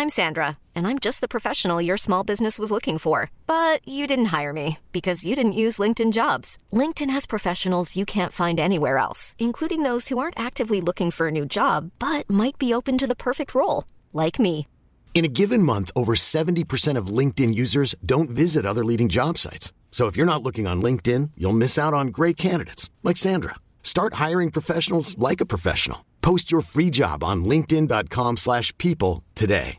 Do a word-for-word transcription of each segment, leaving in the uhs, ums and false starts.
I'm Sandra, and I'm just the professional your small business was looking for. But you didn't hire me because you didn't use LinkedIn Jobs. LinkedIn has professionals you can't find anywhere else, including those who aren't actively looking for a new job, but might be open to the perfect role, like me. In a given month, over seventy percent of LinkedIn users don't visit other leading job sites. So if you're not looking on LinkedIn, you'll miss out on great candidates like Sandra. Start hiring professionals like a professional. Post your free job on linkedin.com slash people today.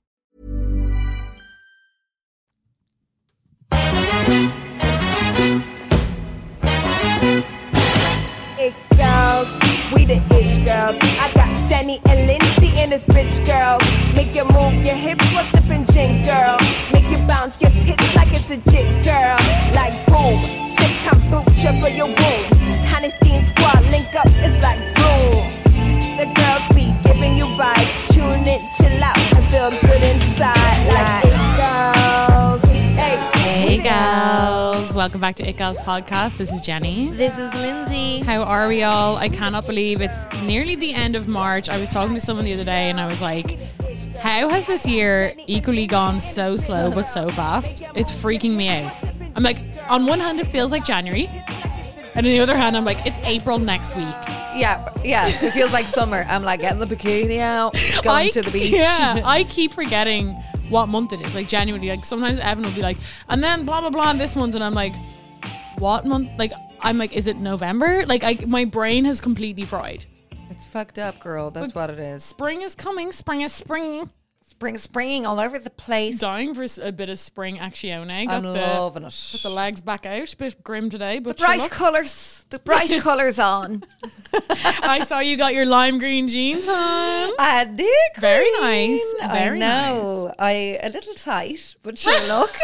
It girls, we the ish girls. I got Jenny and Lindsay in this bitch, girl. Make you move your hips while sipping gin, girl. Make you bounce your tits like it's a jig, girl. Like boom, sip kombucha for your womb. Honesty and squad link up, it's like boom. The girls be giving you vibes. Tune in, chill out, and feel good inside. Like it girls. Hey, hey girls. Welcome back to It Girls Podcast. This is Jenny. This is Lindsay. How are we all? I cannot believe it's nearly the end of March. I was talking to someone the other day and I was like, how has this year equally gone so slow but so fast? It's freaking me out. I'm like, on one hand it feels like January, and on the other hand I'm like, it's April next week. Yeah, yeah. It feels like summer. I'm like getting the bikini out, going I, to the beach. Yeah, I keep forgetting what month it is. Like January. Like sometimes Evan will be like, and then blah blah blah this month, and I'm like, what month? Like I'm like, is it November? Like I, my brain has completely fried. It's fucked up, girl. That's but what it is. Spring is coming. Spring is spring. Spring, springing all over the place. Dying for a bit of spring action. Got I'm the, loving it. Got the legs back out. A bit grim today, but the bright colours. The bright colours on. I saw you got your lime green jeans on. I did. Very nice. Very I know. nice. I a little tight, but sure look.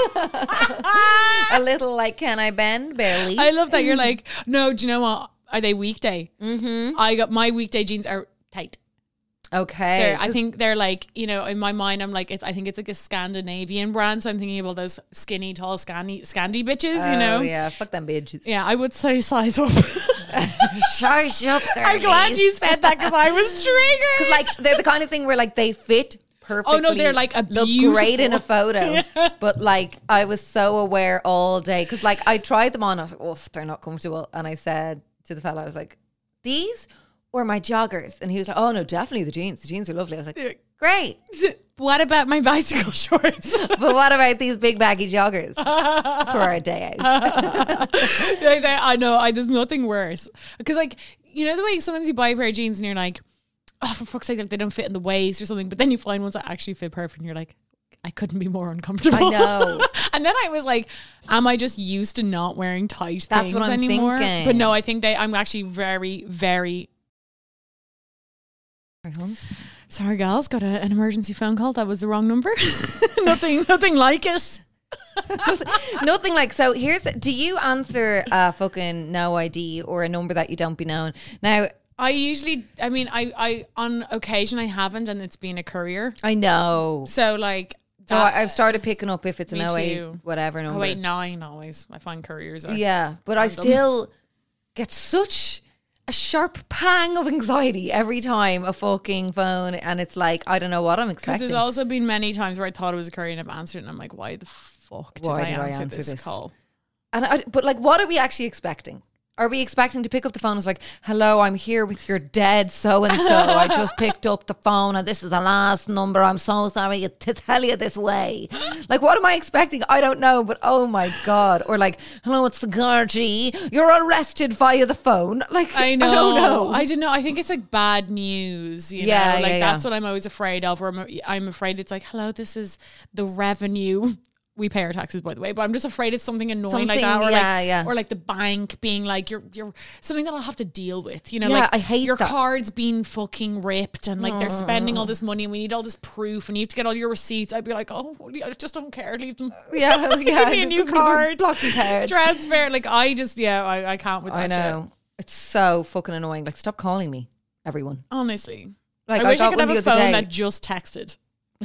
A little like, can I bend? Barely. I love that you're like, no, do you know what? Are they weekday? Mm-hmm. I got my weekday jeans are tight. Okay. They're, I think they're like, you know, in my mind, I'm like, it's, I think it's like a Scandinavian brand. So I'm thinking about those skinny, tall, Scandi, Scandi bitches, oh, you know? yeah. Fuck them bitches. Yeah, I would say size up. Size up, girlies. I'm glad you said that because I was triggered. Because like, they're the kind of thing where like they fit perfectly. Oh no, they're like a look beautiful. great in a photo. Yeah. But like, I was so aware all day. Because like, I tried them on. I was like, oh, they're not comfortable. And I said to the fella, I was like, these or my joggers? And he was like, oh no, definitely the jeans. The jeans are lovely. I was like, great. What about my bicycle shorts? But what about these big baggy joggers for a day out? they, they, I know, I, there's nothing worse. Because like, you know the way sometimes you buy a pair of jeans and you're like, oh, for fuck's sake, like they don't fit in the waist or something. But then you find ones that actually fit perfect and you're like, I couldn't be more uncomfortable. I know. And then I was like, am I just used to not wearing tight That's things what I'm anymore? thinking. But no, I think they, I'm actually very, very... Sorry, girls, got a, an emergency phone call. That was the wrong number. nothing, nothing like it. nothing, nothing like. So here's. Do you answer a fucking no I D or a number that you don't be known? Now, I usually, I mean, I, I on occasion I haven't, and it's been a courier. I know. So like, so that, I, I've started picking up if it's an Me oh eight too. whatever number. oh eight nine always. I find couriers. Are Yeah, but I random. still get such a sharp pang of anxiety every time a fucking phone, and it's like, I don't know what I'm Because expecting. there's also been many times where I thought it was a courier and I've answered it and I'm like, why the fuck did, Why I, did I answer answer this, this? call? And I, but like, what are we actually expecting? Are we expecting to pick up the phone? It's like, hello, I'm here with your dead so-and-so. I just picked up the phone and this is the last number. I'm so sorry to tell you this way. Like, what am I expecting? I don't know, but oh my God. Or like, hello, it's the Gardaí. You're arrested via the phone. Like, I know. I don't know. I don't know. I think it's like bad news, you Yeah, know? Like yeah, that's yeah. what I'm always afraid of. Or I'm, I'm afraid it's like, hello, this is the revenue. We pay our taxes, by the way, but I'm just afraid it's something annoying like that, or Something, yeah, like, yeah. or like the bank being like, you're, you're something that I'll have to deal with, you know, Yeah, like I hate your that. cards being fucking ripped and like they're spending all this money and we need all this proof and you have to get all your receipts. I'd be like, oh, I just don't care, leave them. Yeah, yeah. Give me a new card, Blocky card. transfer. Like I just, yeah, I, I can't with that. I know. shit. It's so fucking annoying. Like, stop calling me, everyone. Honestly, Like, I I wish I got could one have the a other phone day. that just texted.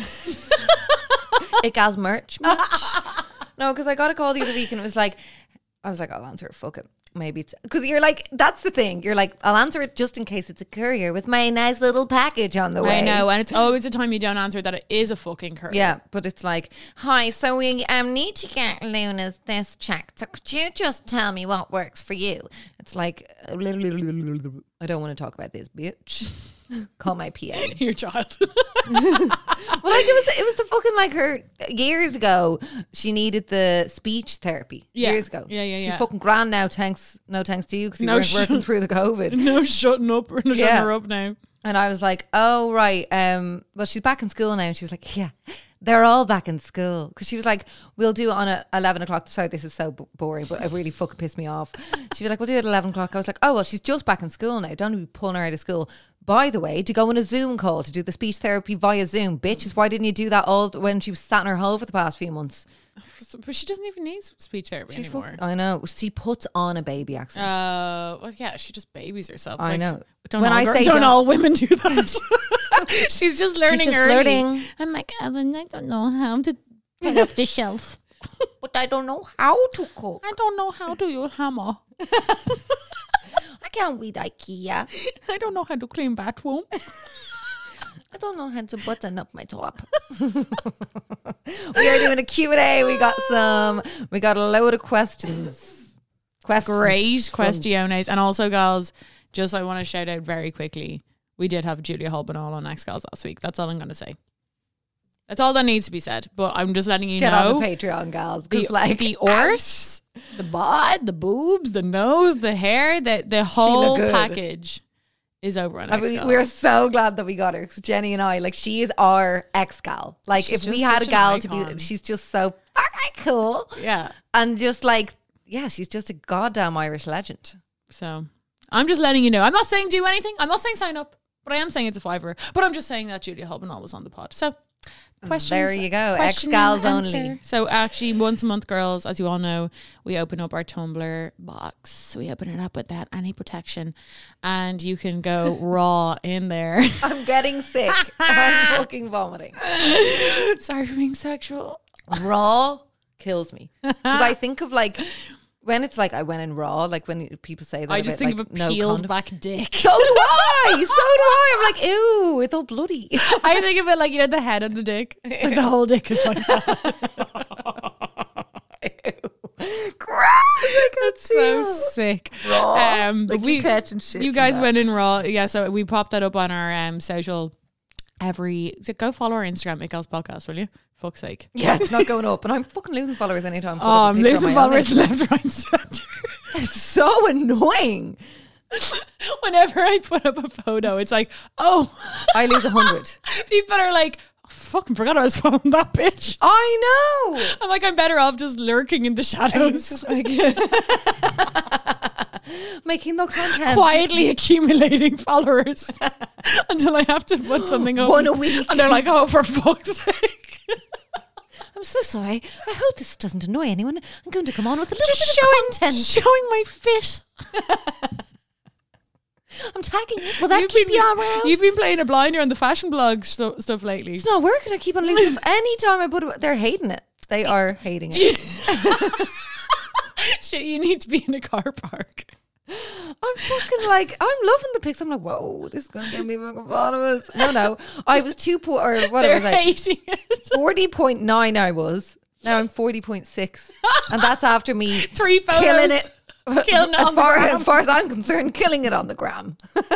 It has merch much? No, because I got a call the other week and it was like, I was like, I'll answer it, fuck it. Maybe it's because you're like, that's the thing. You're like, I'll answer it just in case it's a courier with my nice little package on the way. I know, and it's always the time you don't answer that it is a fucking courier. Yeah, but it's like, hi, so we um need to get Luna's this checked. So could you just tell me what works for you? It's like, I don't want to talk about this, bitch. Call my P A. Your child. Well, like it was, it was the fucking like her years ago. She needed the speech therapy Yeah. years ago. Yeah, yeah, She's yeah. fucking grand now. Thanks, no thanks to you because you No weren't sh- working through the COVID. No shutting up. We're not shutting Yeah. her up now. And I was like, oh right. Um, well, she's back in school now, and she was like, yeah, they're all back in school because she was like, we'll do it on a eleven o'clock. Sorry, this is so b- boring, but it really fucking pissed me off. She was like, we'll do it at eleven o'clock. I was like, oh well, she's just back in school now. Don't be pulling her out of school. By the way, to go on a Zoom call to do the speech therapy via Zoom, bitches. Why didn't you do that all when she was sat in her hole for the past few months? But she doesn't even need speech therapy She's anymore. fuck- I know. She puts on a baby accent. Uh, well, yeah, she just babies herself. I Like, know. Don't When all I gir- say don't, don't- all women do that? She's just learning just early. flirting. I'm like, Evan, I don't know how to put up the shelf. But I don't know how to cook. I don't know how to use hammer. I can't read IKEA. I don't know how to clean bathroom. I don't know how to button up my top. We are doing a Q and A. We got some, we got a load of questions. Questions. Great from- questiones. And also, girls, just I want to shout out very quickly, we did have Julia Holbanall on X Girls last week. That's all I'm going to say. That's all that needs to be said. But I'm just letting you Get know. on the Patreon, gals. the, Because like, the arse, the bod, the boobs, the nose, the hair, the, the whole good. package is over on I X mean, Girls. we're so glad that we got her because Jenny and I, like, she is our ex gal. Like, She's if we just had a such an gal to icon. be, she's just so fucking cool. Yeah. And just like, yeah, she's just a goddamn Irish legend. So I'm just letting you know. I'm not saying do anything. I'm not saying sign up, but I am saying it's a fiver. But I'm just saying that Julia Holbanall was on the pod. So questions. There you go. question Ex-gals and only. answer. So actually, once a month, girls, as you all know, we open up our Tumblr box. So we open it up without any protection, and you can go raw in there. I'm getting sick. I'm fucking vomiting. Sorry for being sexual. Raw kills me because I think of like when it's like I went in raw, like when people say that I just about, think like, of a no peeled condom. back dick. So do I. So do I. I'm like, ew, it's all bloody. I think of it like, you know, the head of the dick. Like the whole dick is like that. Gross. That's so sick. Raw. Um, but Like, we, you catching shit you from guys that. went in raw. Yeah, so we popped that up on our um, social every. So go follow our Instagram, It Girls Podcast, will you? Fuck's sake. Yeah, it's not going up, and I'm fucking losing followers anytime. I put Oh, up a I'm picture of losing my own followers Instagram. left, right, and centre. It's so annoying. Whenever I put up a photo, it's like, oh, I lose a hundred. people are like, oh, fucking forgot I was following that bitch. I know. I'm like, I'm better off just lurking in the shadows, Making no content. quietly accumulating followers until I have to put something up. One a week. And they're like, oh, for fuck's sake. I'm so sorry. I hope this doesn't annoy anyone. I'm going to come on with a little Just bit showing, of content. showing my fit. I'm tagging you. Will that You've keep been- you around? You've been playing a blinder on the fashion blog stu- stuff lately. It's not working. I keep on losing. Anytime I put it, they're hating it. They are hating it. Shit, you need to be in a car park. I'm fucking like, I'm loving the pics. I'm like, whoa, this is going to get me fucking followers. No, no. I was two po- or what They're was I? hating it. forty point nine I was. Now I'm forty point six. And that's after me Three photos. killing it. Killing it as on the far gram. as far as I'm concerned, killing it on the gram.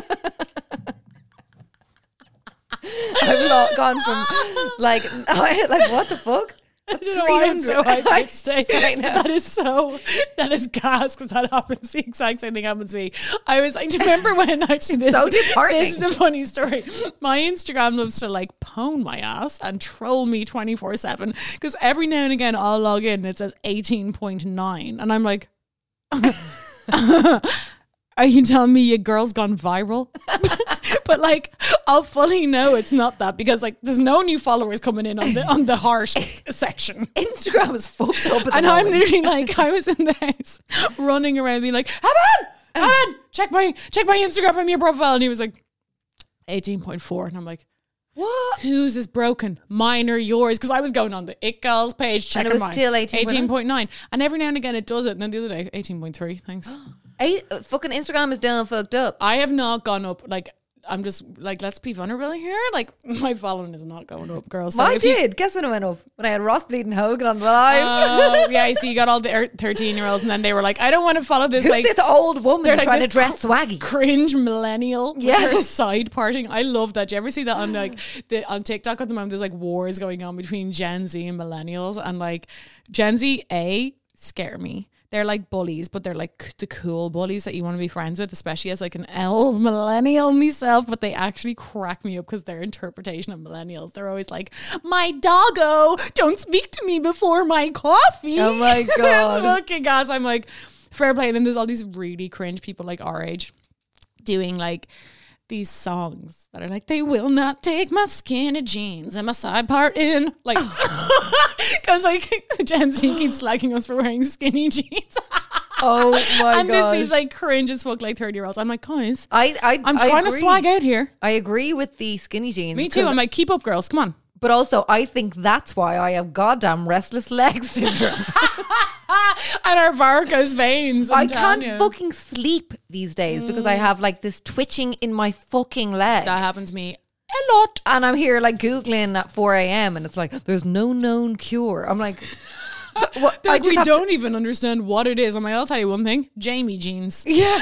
I've not gone from like like what the fuck? I don't know why I'm so hyped today. I know. That is so, that is gas because that happens. The exact same thing happens to me. I was like, do you remember when actually this, So disheartening. this is a funny story. My Instagram loves to like pwn my ass and troll me twenty-four seven because every now and again I'll log in and it says eighteen point nine and I'm like, are you telling me your girl's gone viral? But like, I'll fully know it's not that because like, there's no new followers coming in on the on the harsh section. Instagram is fucked up. At the And I'm moment. literally like, I was in the house running around being like, Evan, Evan, check my check my Instagram from your profile, and he was like, eighteen point four, and I'm like, What? whose is broken? Mine or yours? Because I was going on the It Girls page, checking it was mine. still eighteen point nine? eighteen point nine. And every now and again it does it. And then the other day, eighteen point three, thanks. Eight, uh, fucking Instagram is down fucked up. I have not gone up. Like, I'm just like, let's be vulnerable here. Like, my following is not going up, girls. So Mine if you- did. Guess when it went up? When I had Ross Bleeding Hogan on the live. Oh, yeah, you see, you got all the thirteen year olds, and then they were like, I don't want to follow this. Who's like, this old woman they're like trying to this dress cr- swaggy? cringe millennial with Yes. her side parting. I love that. Do you ever see that on like the on TikTok at the moment? There's like wars going on between Gen Z and millennials, and like Gen Z A scare me. They're like bullies, but they're like the cool bullies that you want to be friends with, especially as like an L millennial myself. But they actually crack me up because their interpretation of millennials, they're always like, my doggo, don't speak to me before my coffee. Oh my God. It's fucking gas. I'm like, fair play. And then there's all these really cringe people like our age doing like these songs that are like, they will not take my skinny jeans and my side part in, like, because like Gen Z keeps slagging us for wearing skinny jeans. Oh my and god! this is like cringe as fuck, like thirty year olds. I'm like, guys, I, I, I'm I trying agree. to swag out here. I agree with the skinny jeans. Me too. 'cause- I'm like, keep up, girls. Come on. But also, I think that's why I have goddamn restless leg syndrome. And our varicose veins. I'm I telling can't you. fucking sleep these days because I have like this twitching in my fucking leg. That happens to me a lot. And I'm here like Googling at four a.m. and it's like, there's no known cure. I'm like, so, what, I Like, just we have to- don't even understand what it is. I'm like, I'll tell you one thing. Jamie jeans. Yeah,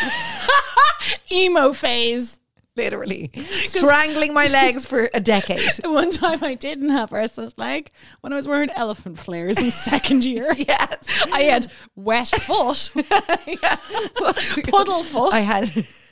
Emo phase. literally. Strangling my legs for a decade. One time I didn't have restless leg when I was wearing elephant flares in second year. Yes. I had wet foot, puddle foot, I had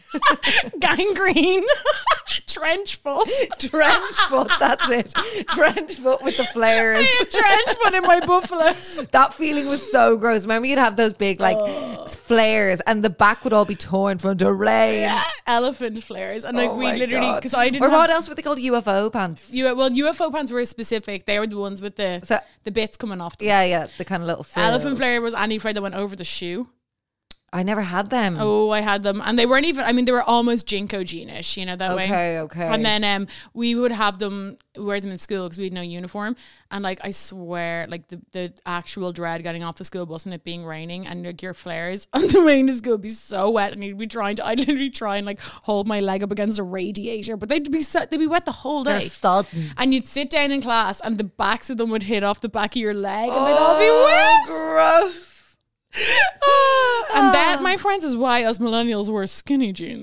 gangrene, trench foot. trench foot, that's it. Trench foot with the flares. I had trench foot in my buffaloes. That feeling was so gross. Remember you'd have those big like flares and the back would all be torn from the rain. Yeah, elephant flares. And like Oh we my literally, God. because I didn't Or have, what else were they called? U F O pants. You, well, U F O pants were specific. They were the ones with the So- the bits coming off them. Yeah, yeah, the kind of little frills. Elephant flare was any flare that went over the shoe. I never had them. Oh, I had them, and they weren't even. I mean, they were almost Jinko jeanish, you know that way. Okay, okay. And then um, we would have them wear them in school because we had no uniform. And like, I swear, like the, the actual dread getting off the school bus and it being raining and like your flares on the way into school would be so wet, and you'd be trying to. I'd literally try and like hold my leg up against a radiator, but they'd be so, they'd be wet the whole They're day. sodden. And you'd sit down in class, and the backs of them would hit off the back of your leg, and they'd all be wet. Gross. And that, my friends, is why us millennials wear skinny jeans.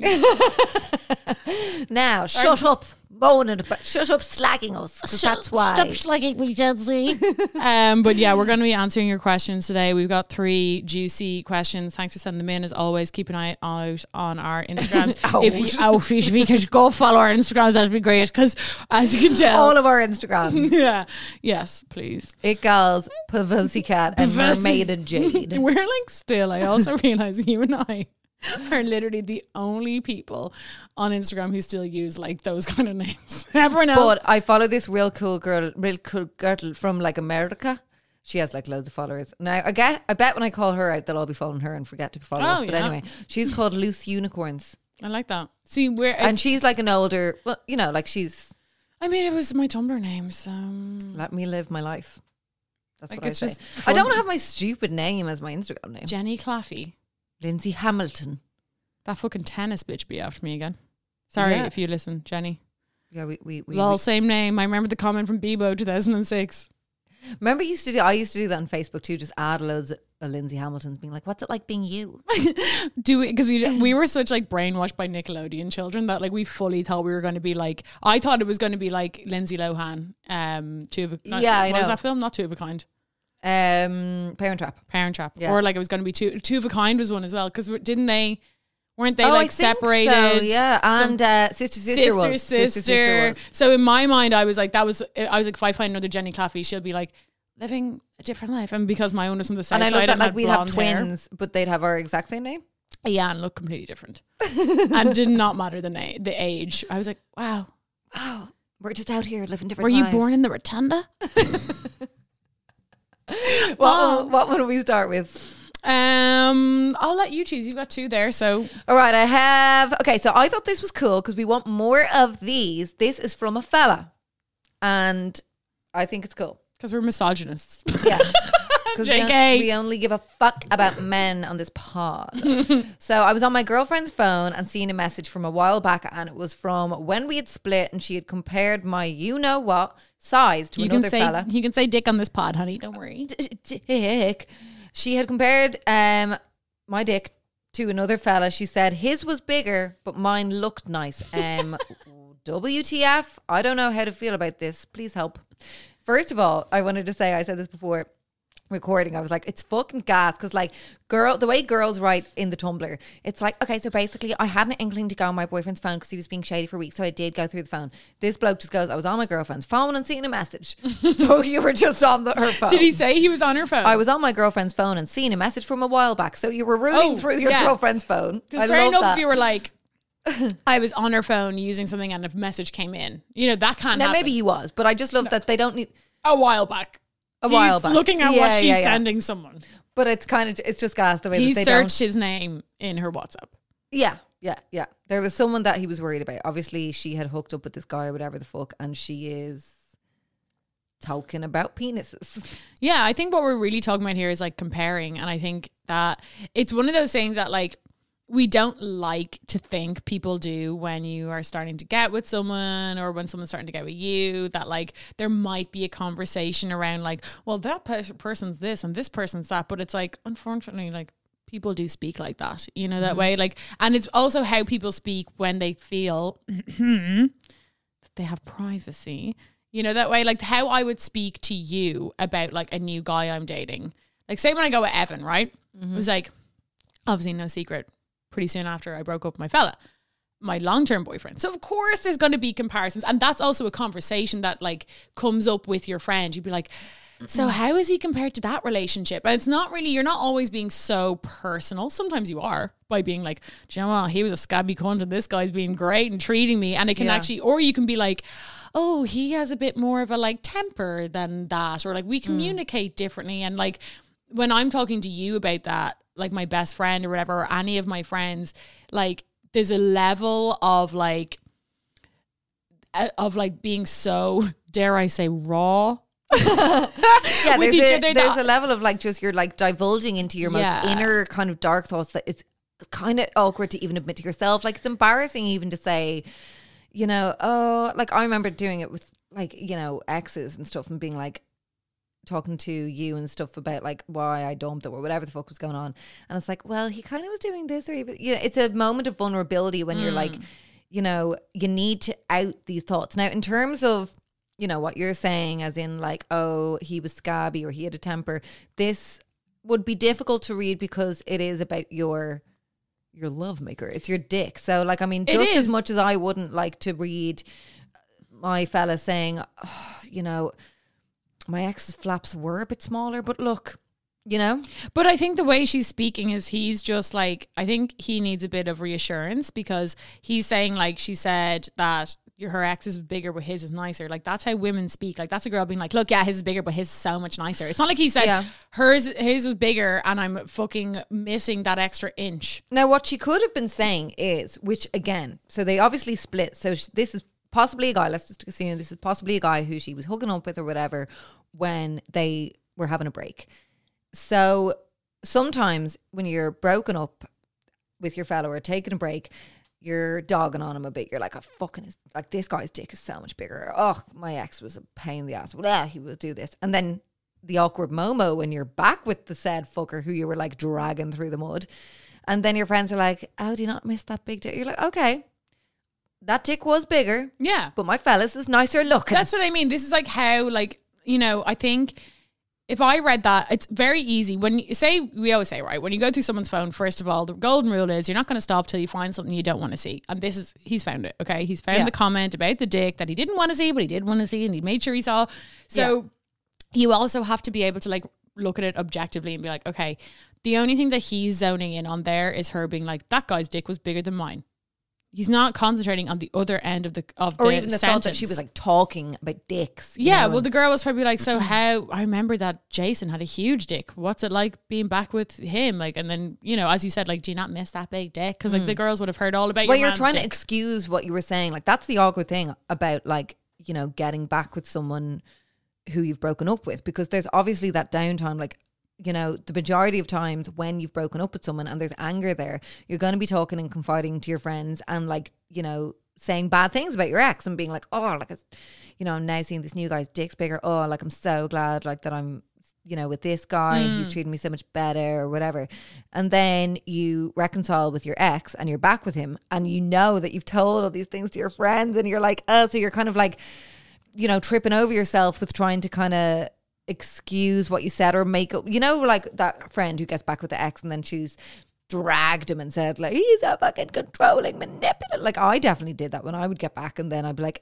Now, shut up, moaning about, shut up, slagging us, 'cause that's why. Stop slagging me, Gen Z. um, but yeah, we're going to be answering your questions today. We've got three juicy questions. Thanks for sending them in. As always, keep an eye out on our Instagrams. If you, oh, if you could go follow our Instagrams, that'd be great. Because as you can tell, All of our Instagrams. yeah, yes, please. It girls, Pussycat, and Pussy- Mermaid and Jade. We're like still. I also realize you and I are literally the only people on Instagram who still use like those kind of names. Everyone else. But I follow this real cool girl, real cool girl from like America. She has like loads of followers. Now I get, I bet when I call her out, they'll all be following her and forget to follow Oh, us. But yeah. anyway, she's called Loose Unicorns, I like that. See, we're and she's like an older, well, you know, like she's I mean, it was my Tumblr name, so let me live my life. That's Like, what I it's say. just I don't fun. want to have my stupid name as my Instagram name. Jenny Claffey. Lindsay Hamilton. That fucking tennis bitch be after me again. Sorry Yeah. if you listen, Jenny. Yeah, we we, we, Lol, we same name. I remember the comment from Bebo two thousand six. remember used to do. I used to do that on Facebook too. Just add loads of uh, Lindsay Hamiltons, being like, "What's it like being you?" Do it because we were such like brainwashed by Nickelodeon children that like we fully thought we were going to be like. I thought it was going to be like Lindsay Lohan. Um, two of a not- Yeah, I what was know. that film? Not Two of a Kind. Um, Parent Trap. Parent Trap. Yeah. Or like it was going to be two. Two of a Kind was one as well because didn't they? Weren't they oh, I like think separated? So, yeah, Some- and uh, sister, sister, sister, was sister, sister was. So in my mind, I was like, that was. I was like, if I find another Jenny Claffey, she'll be like living a different life, and because my own is from the south And I side love that and like had we have blonde hair. twins, but they'd have our exact same name. Yeah, and look completely different, and did not matter the name, the age. I was like, wow, Oh, we're just out here living different were you lives. born in the Rotunda? What, one, what one do we start with? Um, I'll let you choose. You've got two there, so All right, I have. Okay, so I thought this was cool because we want more of these. This is from a fella, and I think it's cool. because we're misogynists. Yeah. because we, J K. we only give a fuck about men on this pod. So I was on my girlfriend's phone and seen a message from a while back, and it was from when we had split, and she had compared my you know what size to You another can say fella. you can say dick on this pod, honey. Don't worry. Dick. She had compared um my dick to another fella. She said his was bigger, but mine looked nice. Um, W T F? I don't know how to feel about this. Please help. First of all, I wanted to say, I said this before recording, I was like, it's fucking gas, because like girl the way girls write in the Tumblr, it's like, okay, so basically I had an inkling to go on my boyfriend's phone because he was being shady for weeks, so I did go through the phone. This bloke just goes, I was on my girlfriend's phone and seeing a message. So you were just on the, her phone. Did he say he was on her phone? I was on my girlfriend's phone and seeing a message from a while back, so you were rooting Oh, through your yeah. girlfriend's phone. I Because fair love enough that. if you were like, I was on her phone using something and a message came in. You know, that can't Now happen. maybe he was, but I just love that they don't need A while back. a He's while back looking at Yeah, what she's yeah, yeah. sending someone. But it's kind of it's just gas the way He that they searched don't. his name in her WhatsApp. Yeah, yeah, yeah. There was someone that he was worried about. Obviously, she had hooked up with this guy or whatever the fuck, and she is talking about penises. Yeah, I think what we're really talking about here is like comparing. And I think that it's one of those things that like we don't like to think people do when you are starting to get with someone or when someone's starting to get with you, that like there might be a conversation around like, well, that pe- person's this and this person's that. But it's like, unfortunately, like people do speak like that, you know, that Mm-hmm. way. Like, and it's also how people speak when they feel that they have privacy. You know, that way, like how I would speak to you about like a new guy I'm dating. Like say when I go with Evan, right? Mm-hmm. It was like, obviously no secret, pretty soon after I broke up with my fella, my long-term boyfriend. So of course there's going to be comparisons. And that's also a conversation that like comes up with your friend. You'd be like, so how is he compared to that relationship? And it's not really, you're not always being so personal. Sometimes you are by being like, do you know what? He was a scabby cunt and this guy's being great and treating me. And it can Yeah. actually, or you can be like, oh, he has a bit more of a like temper than that. Or like we communicate differently. And like when I'm talking to you about that, like my best friend or whatever, or any of my friends, like there's a level of like, uh, of like being so, dare I say, raw. Yeah, with there's, each a, other there's that- a level of like just you're like divulging into your most Yeah. inner kind of dark thoughts that it's kind of awkward to even admit to yourself. Like it's embarrassing even to say, you know, oh, like I remember doing it with like, you know, exes and stuff and being like, talking to you and stuff about like why I dumped it or whatever the fuck was going on. And it's like, well, he kind of was doing this or he was, you know, it's a moment of vulnerability when you're like, you know, you need to out these thoughts. Now, in terms of, you know, what you're saying as in like, oh, he was scabby or he had a temper, this would be difficult to read because it is about your your love maker. It's your dick. So like, I mean, It just is. as much as I wouldn't like to read my fella saying, oh, you know, my ex's flaps were a bit smaller, but look, you know? But I think the way she's speaking is he's just like, I think he needs a bit of reassurance because he's saying like, she said that your her ex is bigger but his is nicer. Like that's how women speak. Like that's a girl being like, look, yeah, his is bigger but his is so much nicer. It's not like he said Yeah. hers his was bigger and I'm fucking missing that extra inch. Now, what she could have been saying is, which again, so they obviously split. So sh- this is possibly a guy, let's just assume this is possibly a guy who she was hooking up with or whatever when they were having a break. So sometimes when you're broken up with your fellow or taking a break, you're dogging on him a bit. You're like, oh, fucking, his, like this guy's dick is so much bigger. Oh, my ex was a pain in the ass. Well, yeah, he will do this. And then the awkward Momo when you're back with the said fucker who you were like dragging through the mud. And then your friends are like, oh, do you not miss that big dick? You're like, okay, that dick was bigger, Yeah. but my fellas is nicer looking. That's what I mean. This is like how, like, you know, I think if I read that, it's very easy. When you say, we always say, right, when you go through someone's phone, first of all, the golden rule is you're not going to stop till you find something you don't want to see. And this is, he's found it, okay? He's found Yeah. the comment about the dick that he didn't want to see, but he did want to see and he made sure he saw. So you also have to be able to like look at it objectively and be like, okay, the only thing that he's zoning in on there is her being like, that guy's dick was bigger than mine. He's not concentrating on the other end of the of or the even the sentence. thought that she was like talking about dicks. you Yeah, know, well, and- the girl was probably like, so how, I remember that Jason had a huge dick. What's it like being back with him? Like, and then, you know, as you said, like, do you not miss that big dick? Because, like, the girls would have heard all about Hmm. well, your you're man's trying dick. to excuse what you were saying. Like, that's the awkward thing about, like, you know, getting back with someone who you've broken up with, because there's obviously that downtime. Like, you know, the majority of times when you've broken up with someone and there's anger there, you're going to be talking and confiding to your friends and like, you know, saying bad things about your ex and being like, oh, like, you know, I'm now seeing this new guy's dick's bigger. Oh, like, I'm so glad like that I'm, you know, with this guy and he's treating me so much better or whatever. And then you reconcile with your ex and you're back with him and you know that you've told all these things to your friends and you're like, oh, so you're kind of like, you know, tripping over yourself with trying to kind of excuse what you said or make up, you know, like that friend who gets back with the ex and then she's dragged him and said like, he's a fucking controlling manipulative. Like I definitely did that when I would get back and then I'd be like,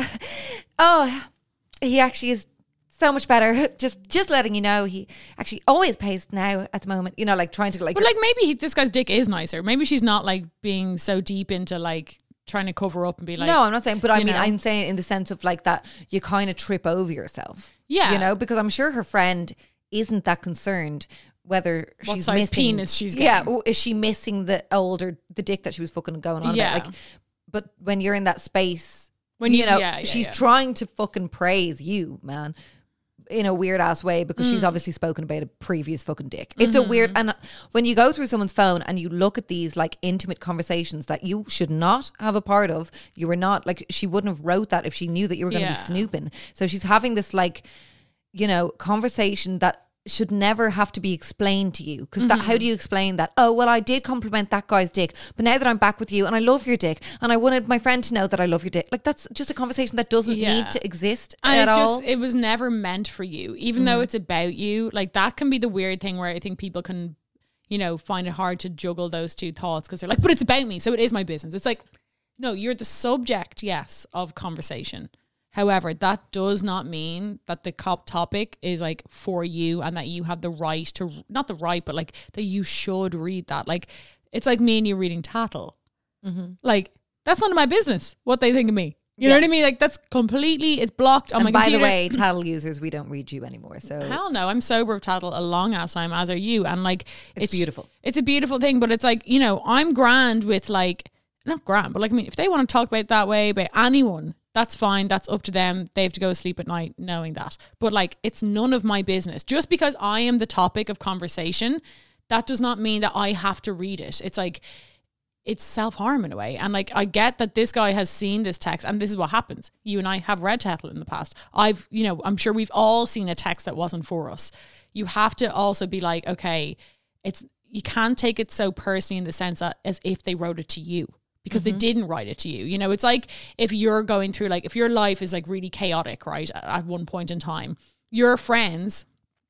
oh, he actually is so much better. Just just letting you know, he actually always pays now at the moment, you know, like trying to like. But like maybe he, this guy's dick is nicer. Maybe she's not like being so deep into like trying to cover up and be like. No, I'm not saying, but I mean, know. I'm saying in the sense of like that you kind of trip over yourself. Yeah. You know, because I'm sure her friend isn't that concerned whether what she's size missing. penis she's getting. Yeah, or is she missing the older, the dick that she was fucking going on Yeah. about? Like, but when you're in that space, When you, you- know, yeah, yeah, she's yeah. trying to fucking praise you, man. In a weird ass way because Mm. she's obviously spoken about a previous fucking dick. It's Mm-hmm. a weird, and when you go through someone's phone and you look at these like intimate conversations that you should not have a part of, you were not like, she wouldn't have wrote that if she knew that you were going to Yeah. be snooping. So she's having this like, you know, conversation that should never have to be explained to you because that how do you explain that? Oh well, I did compliment that guy's dick, but now that I'm back with you and I love your dick and I wanted my friend to know that I love your dick, like that's just a conversation that doesn't Yeah. need to exist And at it's all. just, it was never meant for you, even though it's about you. Like that can be the weird thing where I think people can, you know, find it hard to juggle those two thoughts because they're like, but it's about me, so it is my business. It's like, no, you're the subject, yes, of conversation. However, that does not mean that the cop topic is like for you and that you have the right to, not the right, but like that you should read that. Like, it's like me and you reading Tattle. Mm-hmm. Like, that's none of my business what they think of me. You Yeah. know what I mean? Like, that's completely, it's blocked on and my by computer. the way, Tattle users, we don't read you anymore. So Hell no, I'm sober of Tattle a long ass time, as are you. And like, It's beautiful. It's a beautiful thing, but it's like, you know, I'm grand with like, not grand, but like, I mean, if they want to talk about it that way about anyone, that's fine. That's up to them. They have to go to sleep at night knowing that. But like, it's none of my business. Just because I am the topic of conversation, that does not mean that I have to read it. It's like, it's self-harm in a way. And like, I get that this guy has seen this text and this is what happens. You and I have read Tattle in the past. I've, you know, I'm sure we've all seen a text that wasn't for us. You have to also be like, okay, it's, you can't take it so personally in the sense that as if they wrote it to you. Because mm-hmm. they didn't write it to you. You know, it's like if you're going through, like, if your life is like really chaotic, right, at one point in time, your friends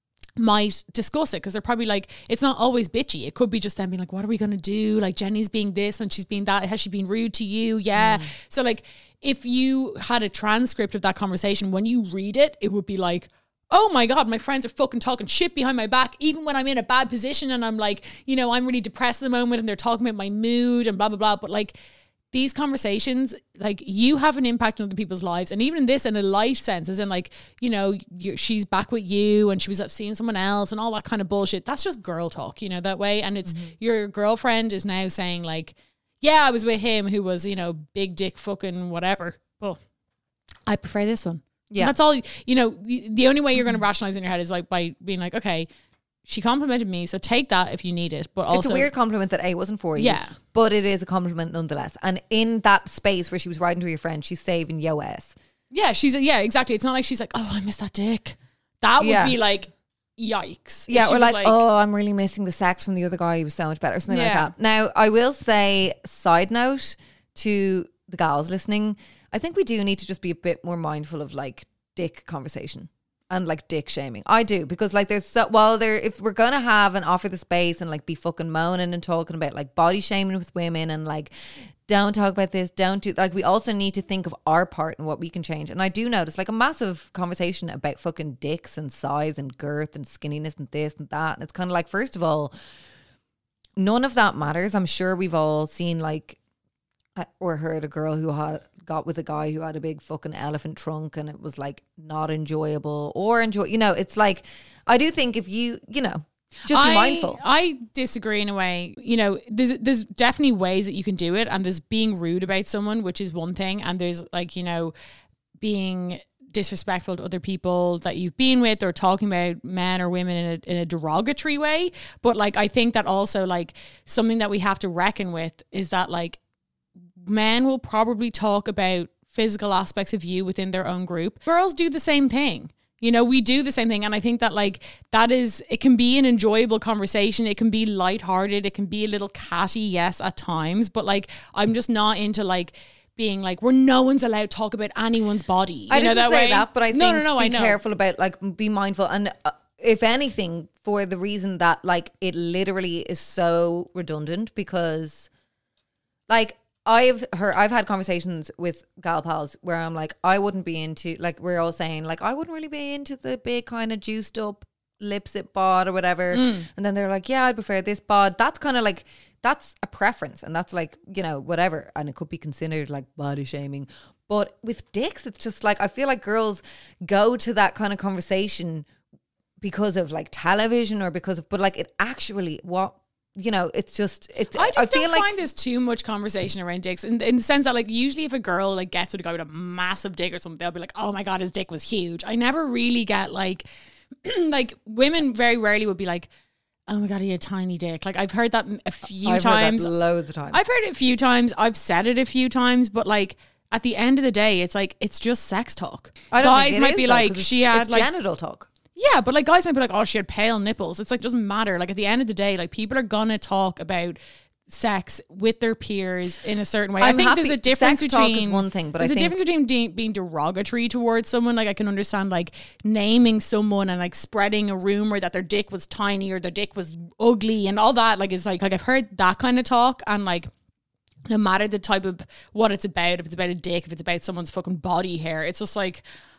might discuss it because they're probably like, it's not always bitchy. It could be just them being like, what are we going to do? Like, Jenny's being this and she's being that. Has she been rude to you? Yeah. Mm. So like, if you had a transcript of that conversation, when you read it, it would be like, oh my God, my friends are fucking talking shit behind my back, even when I'm in a bad position and I'm like, you know, I'm really depressed at the moment and they're talking about my mood and blah, blah, blah. But like these conversations, like you have an impact on other people's lives. And even in this, in a light sense, as in like, you know, you're, she's back with you and she was up seeing someone else and all that kind of bullshit. That's just girl talk, you know, that way. And it's mm-hmm. your girlfriend is now saying like, yeah, I was with him who was, you know, big dick fucking whatever. Well, I prefer this one. Yeah. And that's all, you know, the, the only way you're going to rationalize in your head is like by being like, okay, she complimented me, so take that if you need it. But also, it's a weird compliment that A, wasn't for you. Yeah. But it is a compliment nonetheless. And in that space where she was writing to your friend, she's saving yo ass. Yeah, she's, yeah, exactly. It's not like she's like, oh, I miss that dick. That would yeah. be like, yikes. Yeah, or or like, like, oh, I'm really missing the sex from the other guy. He was so much better. Something Yeah. like that. Now, I will say, side note to the gals listening, I think we do need to just be a bit more mindful of like dick conversation and like dick shaming. I do, because like there's so, well there if we're gonna have and offer the space and like be fucking moaning and talking about like body shaming with women and like don't talk about this, don't do, like we also need to think of our part and what we can change. And I do notice like a massive conversation about fucking dicks and size and girth and skinniness and this and that, and it's kind of like, first of all, none of that matters. I'm sure we've all seen like or heard a girl who had got with a guy who had a big fucking elephant trunk and it was like not enjoyable or enjoy, you know, it's like, I do think if you, you know, just be I, mindful. I disagree in a way. You know, there's there's definitely ways that you can do it, and there's being rude about someone, which is one thing, and there's like, you know, being disrespectful to other people that you've been with, or talking about men or women in a, in a derogatory way. But like, I think that also like something that we have to reckon with is that like men will probably talk about physical aspects of you within their own group. Girls do the same thing. You know, we do the same thing. And I think that like that is, it can be an enjoyable conversation. It can be lighthearted. It can be a little catty, yes, at times. But like, I'm just not into like being like, where no one's allowed to talk about anyone's body. You I know, didn't that say way? that, but I think no, no, no, be I know. careful about like, be mindful. And uh, if anything, for the reason that like it literally is so redundant, because like, I've heard, I've had conversations with gal pals where I'm like, I wouldn't be into, like, we're all saying, like, I wouldn't really be into the big kind of juiced up lipstick bod or whatever. Mm. And then they're like, yeah, I'd prefer this bod. That's kind of like, that's a preference. And that's like, you know, whatever. And it could be considered like body shaming. But with dicks, it's just like, I feel like girls go to that kind of conversation because of like television or because of, but like it actually, what, you know, it's just, it's, I just I don't feel like, find there's too much conversation around dicks in, in the sense that like usually if a girl like gets with a guy with a massive dick or something, they'll be like, oh my God, his dick was huge. I never really get like, like women very rarely would be like, oh my God, he had a tiny dick. Like I've heard that a few I've times. Heard that loads of times. I've heard it a few times. I've said it a few times, but like at the end of the day, it's like, it's just sex talk. I don't Guys think it might is, be though, like, 'cause she it's, had it's like genital talk. Yeah, but like guys might be like, oh, she had pale nipples. It's like, doesn't matter. Like at the end of the day, like people are gonna talk about sex with their peers in a certain way. I'm I think happy. there's a difference Sex talk between is one thing, but there's I a think- difference between de- being derogatory towards someone. Like I can understand like naming someone and like spreading a rumor that their dick was tiny or their dick was ugly and all that. Like it's like like I've heard that kind of talk, and like no matter the type of what it's about, if it's about a dick, if it's about someone's fucking body hair, it's just like,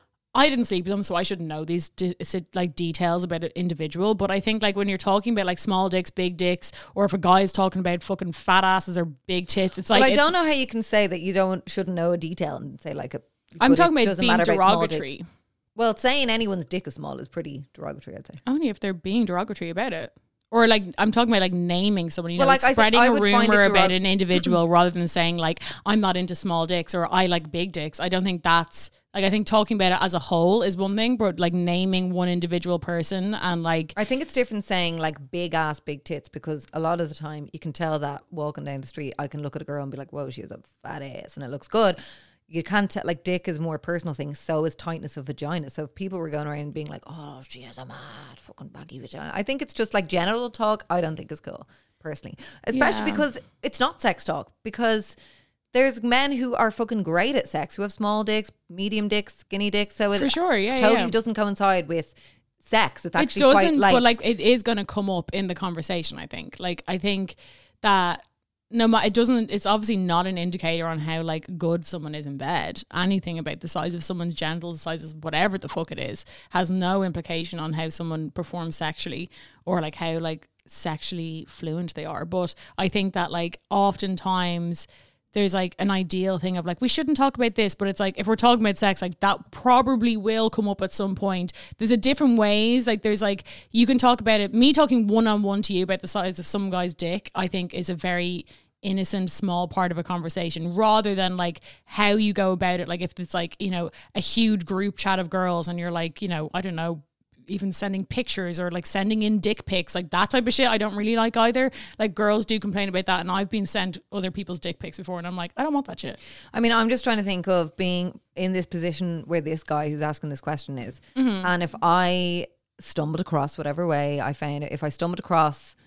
I didn't sleep with them, so I shouldn't know these de- like details about an individual. But I think like when you're talking about like small dicks, big dicks, or if a guy is talking about fucking fat asses or big tits, it's like, Well, I it's, don't know how you can say that you don't shouldn't know a detail and say like a. I'm but talking it about doesn't being matter about small dick. derogatory. Well, saying anyone's dick is small is pretty derogatory, I'd say. Only if they're being derogatory about it. Or like, I'm talking about like naming someone, you Well, know, like, like I thi- spreading I a would find rumor it about derog- an individual rather than saying like, I'm not into small dicks or I like big dicks. I don't think that's, like, I think talking about it as a whole is one thing, but like naming one individual person and like. I think it's different saying like big ass, big tits, because a lot of the time you can tell that walking down the street, I can look at a girl and be like, whoa, she has a fat ass and it looks good. You can't tell, like dick is more a personal thing, so is tightness of vagina. So if people were going around being like, oh, she has a mad fucking baggy vagina, I think it's just like genital talk. I don't think is cool, personally. Especially Yeah. because it's not sex talk, because there's men who are fucking great at sex, who have small dicks, medium dicks, skinny dicks. So it For sure, yeah, totally yeah. doesn't coincide with sex. It's It actually doesn't, quite like, but like it is going to come up in the conversation, I think. Like, I think that no matter, it doesn't, it's obviously not an indicator on how like good someone is in bed. Anything about the size of someone's genitals, the size of whatever the fuck it is, has no implication on how someone performs sexually or like how like sexually fluent they are. But I think that like oftentimes there's like an ideal thing of like, we shouldn't talk about this, but it's like, if we're talking about sex, like that probably will come up at some point. There's a different ways. Like there's like, you can talk about it. Me talking one-on-one to you about the size of some guy's dick, I think is a very innocent, small part of a conversation, rather than like how you go about it. Like if it's like, you know, a huge group chat of girls and you're like, you know, I don't know, even sending pictures or like sending in dick pics, like that type of shit I don't really like either. Like girls do complain about that, and I've been sent other people's dick pics before and I'm like, I don't want that shit. I mean, I'm just trying to think of being in this position where this guy who's asking this question is. Mm-hmm. And if I stumbled across whatever way I found it, if I stumbled across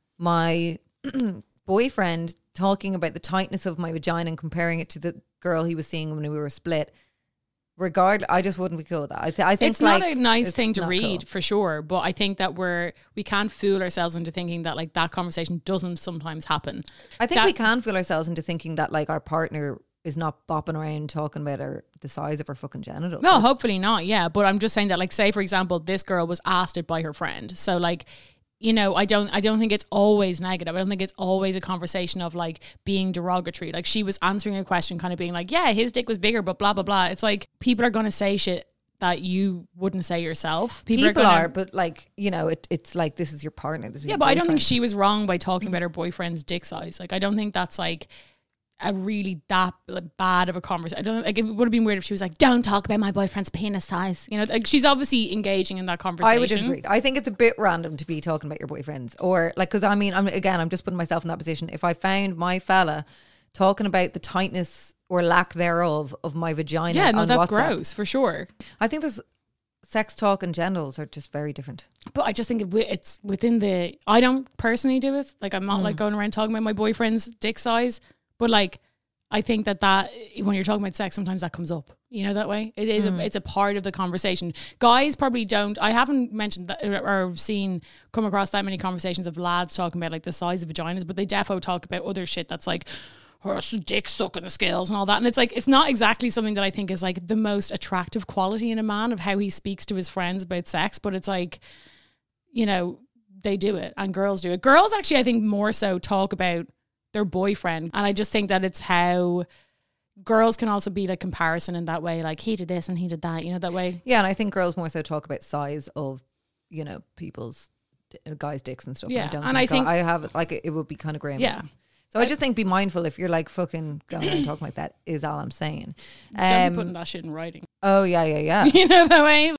my boyfriend talking about the tightness of my vagina and comparing it to the girl he was seeing when we were split, regardless, I just wouldn't be cool with that. I, th- I think It's not like, a nice it's thing to not read cool. for sure, but I think that we're we can't fool ourselves into thinking that like that conversation doesn't sometimes happen. I think That- we can fool ourselves into thinking that like our partner is not bopping around talking about our the size of her fucking genitals. No, hopefully not. Yeah, but I'm just saying that, like, say for example, this girl was asked it by her friend. So like, you know, I don't, I don't think it's always negative. I don't think it's always a conversation of like being derogatory. Like she was answering a question, kind of being like, yeah, his dick was bigger, but blah blah blah. It's like people are gonna say shit that you wouldn't say yourself. People, are, gonna, are, but like, you know, it, it's like this is your partner. This is yeah, your but I don't think boyfriend. she was wrong by talking about her boyfriend's dick size. Like I don't think that's like a really that like, bad of a conversation. I don't like it would have been weird if she was like, don't talk about my boyfriend's penis size. You know, like she's obviously engaging in that conversation. I would disagree. I think it's a bit random to be talking about your boyfriends or like, because I mean, I'm again, I'm just putting myself in that position. If I found my fella talking about the tightness or lack thereof of my vagina, yeah, no, on that's WhatsApp, gross for sure. I think there's sex talk and genitals are just very different. But I just think it, it's within the. I don't personally do it. Like I'm not Mm. like going around talking about my boyfriend's dick size. But like, I think that that when you're talking about sex, sometimes that comes up. You know that way. It is. Mm. A, it's a part of the conversation. Guys probably don't. I haven't mentioned that or seen come across that many conversations of lads talking about like the size of vaginas, but they defo talk about other shit that's like. Or dick sucking the scales and all that. And it's like, it's not exactly something that I think is like the most attractive quality in a man of how he speaks to his friends about sex. But it's like, you know, they do it and girls do it. Girls actually, I think more so talk about their boyfriend. And I just think that it's how girls can also be like comparison in that way. Like he did this and he did that, you know, that way. Yeah. And I think girls more so talk about size of, you know, people's guys' dicks and stuff. Yeah. I don't and think I think I have it like it, it would be kind of grim. Yeah. So I just think be mindful if you're like fucking going and talking like that is all I'm saying. Don't be Um, putting that shit in writing. oh yeah, yeah, yeah. You know that way?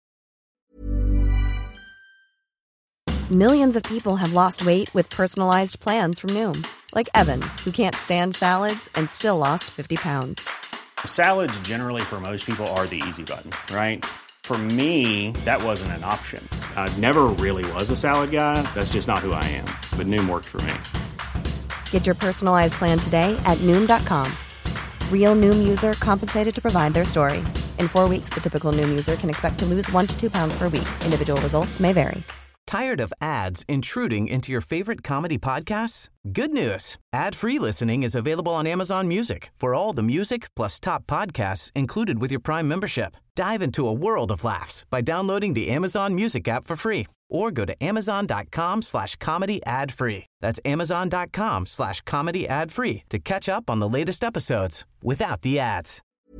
Millions of people have lost weight with personalized plans from Noom. Like Evan, who can't stand salads and still lost fifty pounds. Salads generally for most people are the easy button, right? For me, that wasn't an option. I never really was a salad guy. That's just not who I am. But Noom worked for me. Get your personalized plan today at Noom dot com. Real Noom user compensated to provide their story. In four weeks, the typical Noom user can expect to lose one to two pounds per week. Individual results may vary. Tired of ads intruding into your favorite comedy podcasts? Good news. Ad-free listening is available on Amazon Music for all the music plus top podcasts included with your Prime membership. Dive into a world of laughs by downloading the Amazon Music app for free or go to amazon.com slash comedy ad free. That's amazon.com slash comedy ad free to catch up on the latest episodes without the ads.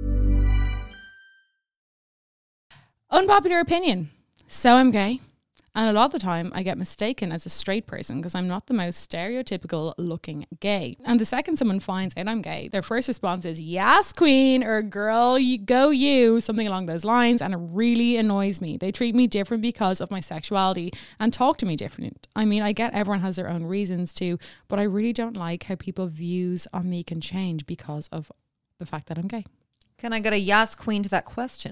Unpopular opinion. So I'm gay. And a lot of the time I get mistaken as a straight person because I'm not the most stereotypical looking gay. And the second someone finds out I'm gay, their first response is, yes, queen, or girl, you go you, something along those lines. And it really annoys me. They treat me different because of my sexuality and talk to me different. I mean, I get everyone has their own reasons to, but I really don't like how people's views on me can change because of the fact that I'm gay. Can I get a yes, queen, to that question?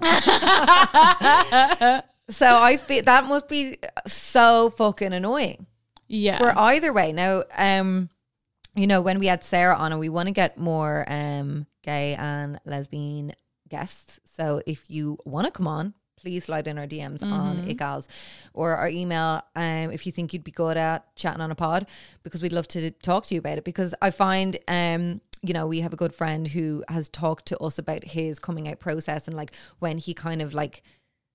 So I feel that must be so fucking annoying. Yeah. For either way. Now, um, you know, when we had Sarah on, and we want to get more um gay and lesbian guests. So if you want to come on, please slide in our D Ms mm-hmm. on ItGals or our email um, if you think you'd be good at chatting on a pod, because we'd love to talk to you about it. Because I find, um, you know, we have a good friend who has talked to us about his coming out process and like when he kind of like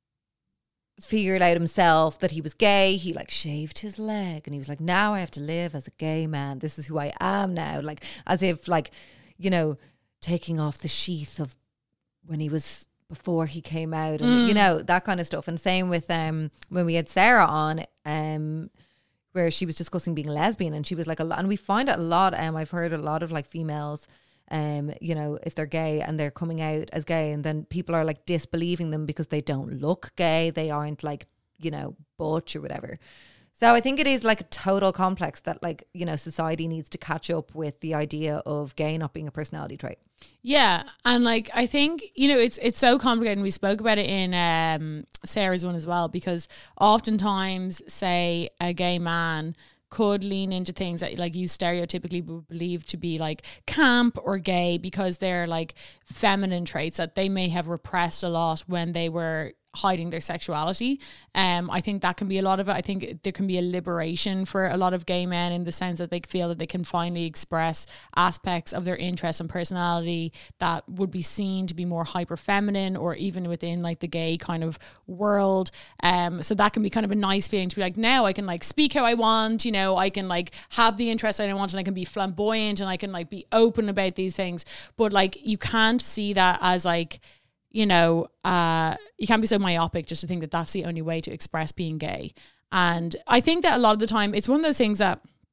figured out himself that he was gay, he like shaved his leg and he was like, now I have to live as a gay man. This is who I am now. Like as if like, you know, taking off the sheath of when he was before he came out and mm. you know, that kind of stuff. And same with um when we had Sarah on um where she was discussing being lesbian, and she was like a lot, and we find it a lot, um I've heard a lot of like females um you know, if they're gay and they're coming out as gay, and then people are like disbelieving them because they don't look gay, they aren't like, you know, butch or whatever. So I think it is like a total complex that like, you know, society needs to catch up with the idea of gay not being a personality trait. Yeah. And like, I think, you know, it's it's so complicated. And we spoke about it in um, Sarah's one as well, because oftentimes, say, a gay man could lean into things that like you stereotypically would believe to be like camp or gay because they're like feminine traits that they may have repressed a lot when they were hiding their sexuality. Um, I think that can be a lot of it. I think there can be a liberation for a lot of gay men in the sense that they feel that they can finally express aspects of their interest and personality that would be seen to be more hyper feminine or even within like the gay kind of world. Um, so that can be kind of a nice feeling to be like, now I can like speak how I want, you know, I can like have the interest I want and I can be flamboyant and I can like be open about these things. But like, you can't see that as like, you know, uh, you can't be so myopic just to think that that's the only way to express being gay. And I think that a lot of the time it's one of those things that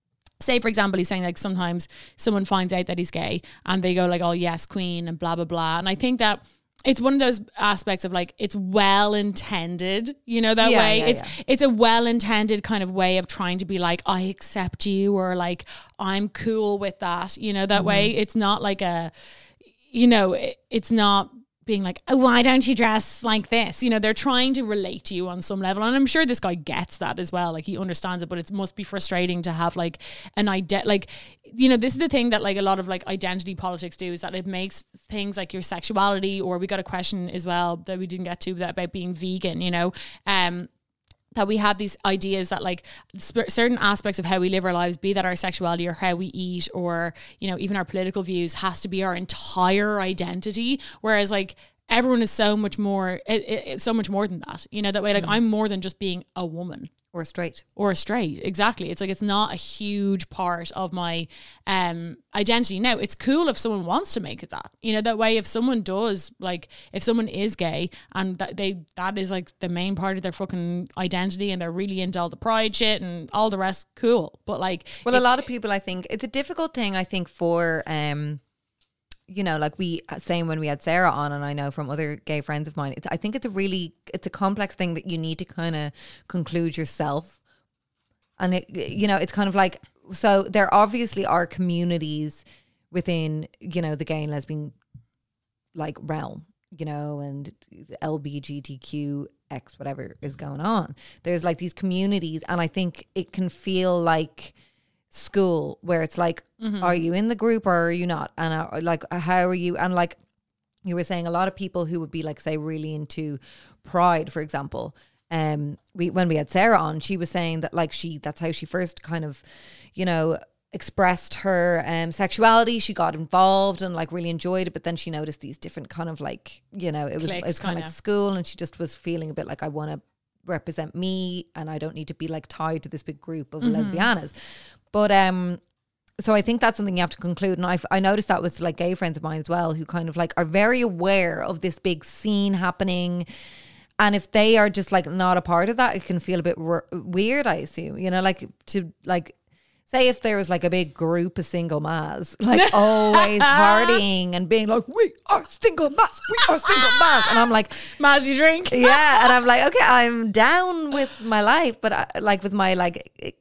say, for example, he's saying like sometimes someone finds out that he's gay and they go like, oh yes, queen and blah, blah, blah. And I think that it's one of those aspects of like, it's well intended, you know, that Yeah, way. yeah, it's yeah. it's a well intended kind of way of trying to be like, I accept you, or like, I'm cool with that, you know, that Mm-hmm. way. It's not like a, you know, it, it's not being like, oh, why don't you dress like this? You know, they're trying to relate to you on some level. And I'm sure this guy gets that as well. Like, he understands it, but it must be frustrating to have like an idea, like, you know, this is the thing that like a lot of like identity politics do, is that it makes things like your sexuality, or we got a question as well that we didn't get to, that about being vegan, you know, um, that we have these ideas that like sp- certain aspects of how we live our lives, be that our sexuality or how we eat, or, you know, even our political views, has to be our entire identity. Whereas like everyone is so much more, it, it, it's so much more than that, you know, that way, like, I'm more than just being a woman. Or straight. Or straight, exactly. It's like, it's not a huge part of my um, identity. Now, it's cool if someone wants to make it that, you know, that way. If someone does, like, if someone is gay and that they that is like the main part of their fucking identity, and they're really into all the pride shit and all the rest, cool. But like, Well, a it- lot of people, I think, it's a difficult thing, I think, for, um, you know, like we saying when we had Sarah on, and I know from other gay friends of mine, it's, I think it's a really, it's a complex thing that you need to kind of conclude yourself. And, it, you know, it's kind of like, so there obviously are communities within, you know, the gay and lesbian, like, realm, you know, and L G B T Q X, whatever is going on. There's like these communities, and I think it can feel like school, where it's like, Mm-hmm. are you in the group or are you not? And uh, like, how are you? And like you were saying, a lot of people who would be like, say, really into pride, for example. Um, we when we had Sarah on, she was saying that like she that's how she first kind of, you know, expressed her um sexuality. She got involved and like really enjoyed it, but then she noticed these different kind of like, you know, it was Cliques, it's kind of kinda. like school, and she just was feeling a bit like, I want to represent me, and I don't need to be like tied to this big group of Mm-hmm. lesbianas. But um so I think that's something you have to conclude. And I I noticed that with like gay friends of mine as well, who kind of like are very aware of this big scene happening. And if they are just like not a part of that, it can feel a bit r- weird, I assume, you know, like to like, say if there was like a big group of single mas, like always partying and being like, we are single mas, we are single mas. And I'm like, Maz, you drink? yeah. And I'm like, okay, I'm down with my life, but I, like with my like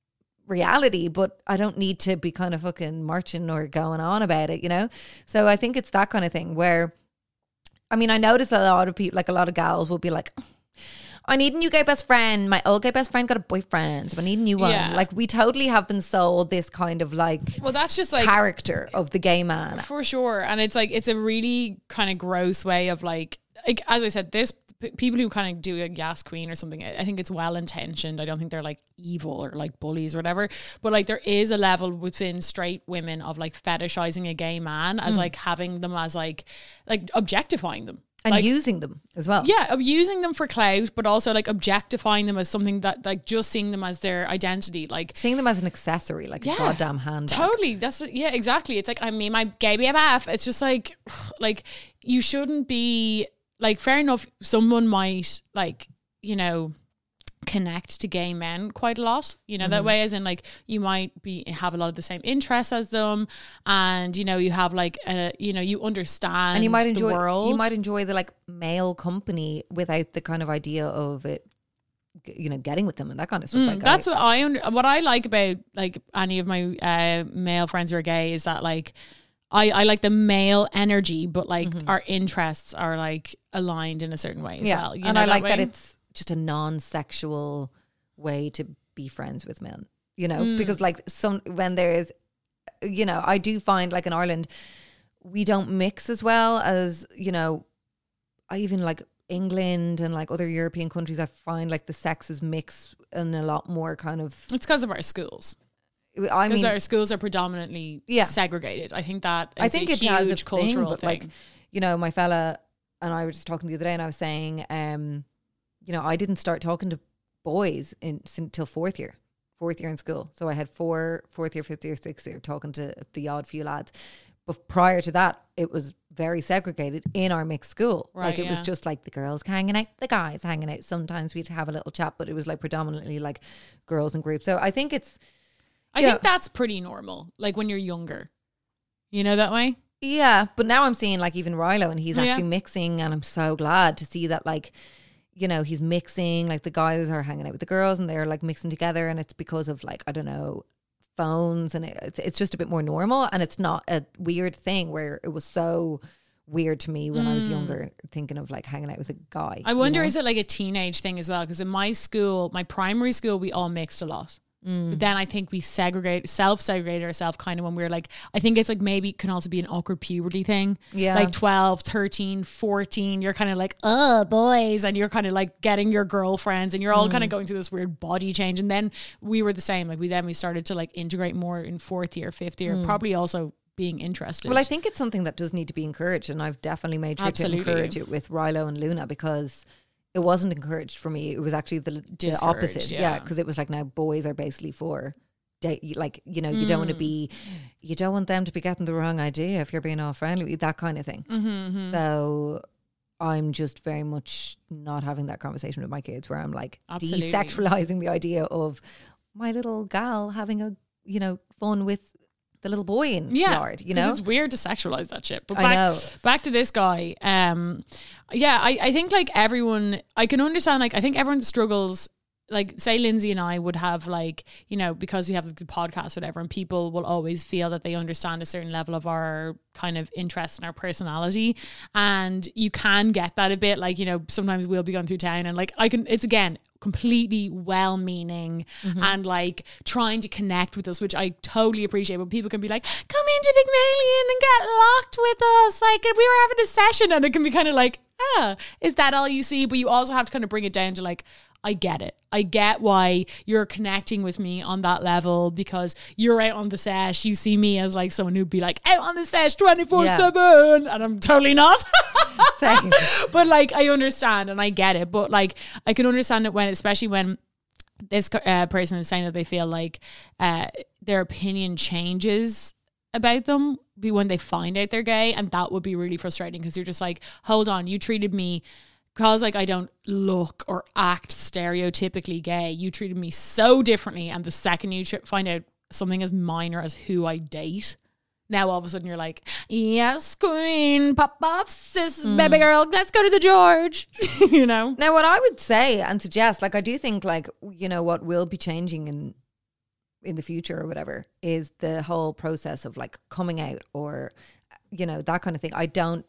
reality, but I don't need to be kind of fucking marching or going on about it, you know? So I think it's that kind of thing where, I mean, I notice a lot of people, like a lot of gals will be like, I need a new gay best friend. My old gay best friend got a boyfriend, so I need a new one. Yeah. Like, we totally have been sold this kind of like Well, that's just like, character of the gay man. for sure. And it's like, it's a really kind of gross way of like, like as I said, this p- people who kind of do a gas queen or something, I I think it's well intentioned. I don't think they're like evil or like bullies or whatever. But like, there is a level within straight women of like fetishizing a gay man as like having them as like, like objectifying them. And like, using them as well. yeah, of using them for clout, but also like objectifying them as something that like just seeing them as their identity. Like, Seeing them as an accessory, like yeah, a goddamn handbag. Totally. That's yeah, exactly. It's like, I mean, my gay B F F. It's just like, like you shouldn't be like, fair enough. Someone might like, you know, connect to gay men quite a lot, you know, Mm-hmm. that way, as in like you might be have a lot of the same interests as them, and you know, you have like a, you know, you understand And you might the enjoy world. you might enjoy the like male company without the kind of idea of it, you know, getting with them and that kind of stuff. Mm, like that's I, what I under, what I like about like any of my uh, male friends who are gay is that like I, I like the male energy, but like our interests are like aligned in a certain way as Mm-hmm. yeah. well. You and know, I like that way? it's just a non-sexual way to be friends with men, you know, Mm. because like some when there is, you know, I do find like in Ireland we don't mix as well as, you know, I even like England and like other European countries. I find like the sexes mix in a lot more kind of, It's because of our schools. I Because mean, our schools are predominantly Yeah. segregated. I think that is I think a it huge has a cultural thing, but thing. like, you know, my fella and I were just talking the other day, and I was saying, um, you know, I didn't start talking to boys in until fourth year, fourth year in school. So I had four, fourth year, fifth year, sixth year, talking to the odd few lads. But prior to that, it was very segregated in our mixed school. Right, like it was yeah. just like the girls hanging out, the guys hanging out. Sometimes we'd have a little chat, but it was like predominantly like girls in groups. So I think it's, I Yeah. think that's pretty normal. Like when you're younger, you know, that way. Yeah, but now I'm seeing like even Rilo, and he's Yeah. actually mixing, and I'm so glad to see that, like, you know, he's mixing, like the guys are hanging out with the girls and they're like mixing together, and it's because of like, I don't know, phones, and it, it's, it's just a bit more normal, and it's not a weird thing where it was so weird to me when I was younger, thinking of like hanging out with a guy. I wonder, you know? is it like a teenage thing as well? Because in my school, my primary school, we all mixed a lot. But then I think we segregate, self-segregate ourselves kind of when we were like, I think it's like maybe it can also be an awkward puberty thing. Yeah. Like twelve, thirteen, fourteen, you're kind of like, oh, boys. And you're kind of like getting your girlfriends and you're all kind of going through this weird body change. And then we were the same. Like we then we started to like integrate more in fourth year, fifth year, probably also being interested. Well, I think it's something that does need to be encouraged, and I've definitely made sure Absolutely. to encourage it with Rilo and Luna, because it wasn't encouraged for me. It was actually the, the Discouraged, opposite. yeah. Yeah, because it was like, now boys are basically for date. you- Like, you know, you don't want to be, you don't want them to be getting the wrong idea if you're being all friendly, that kind of thing. Mm-hmm, So I'm just very much not having that conversation with my kids, where I'm like Absolutely. desexualizing the idea of my little gal having a, you know, fun with the little boy in the yeah, yard, you 'cause know? it's weird to sexualize that shit. But I back, know. back to this guy. Um, yeah, I, I think like everyone, I can understand, like, I think everyone struggles. Like, say Lindsay and I would have like, you know, because we have the podcast, whatever, and people will always feel that they understand a certain level of our kind of interest and our personality. And you can get that a bit, like, you know, sometimes we'll be going through town and like, I can, it's again, completely well-meaning and like trying to connect with us, which I totally appreciate. But people can be like, come into Pygmalion and get locked with us. Like, we were having a session, and it can be kind of like, ah, is that all you see? But you also have to kind of bring it down to like, I get it. I get why you're connecting with me on that level, because you're out on the sesh. You see me as like someone who'd be like out on the sesh twenty-four seven, and I'm totally not. Same. But like, I understand and I get it. But like, I can understand it when, especially when this uh, person is saying that they feel like uh, their opinion changes about them when they find out they're gay. And that would be really frustrating, because you're just like, hold on, you treated me, because like I don't look or act stereotypically gay, you treated me so differently. And the second you tr- find out something as minor as who I date, now all of a sudden you're like, yes, queen, pop off, sis, baby girl, let's go to the George. You know? Now, what I would say and suggest, like, I do think, like, you know, what will be changing in in the future or whatever is the whole process of like coming out, or, you know, that kind of thing. I don't,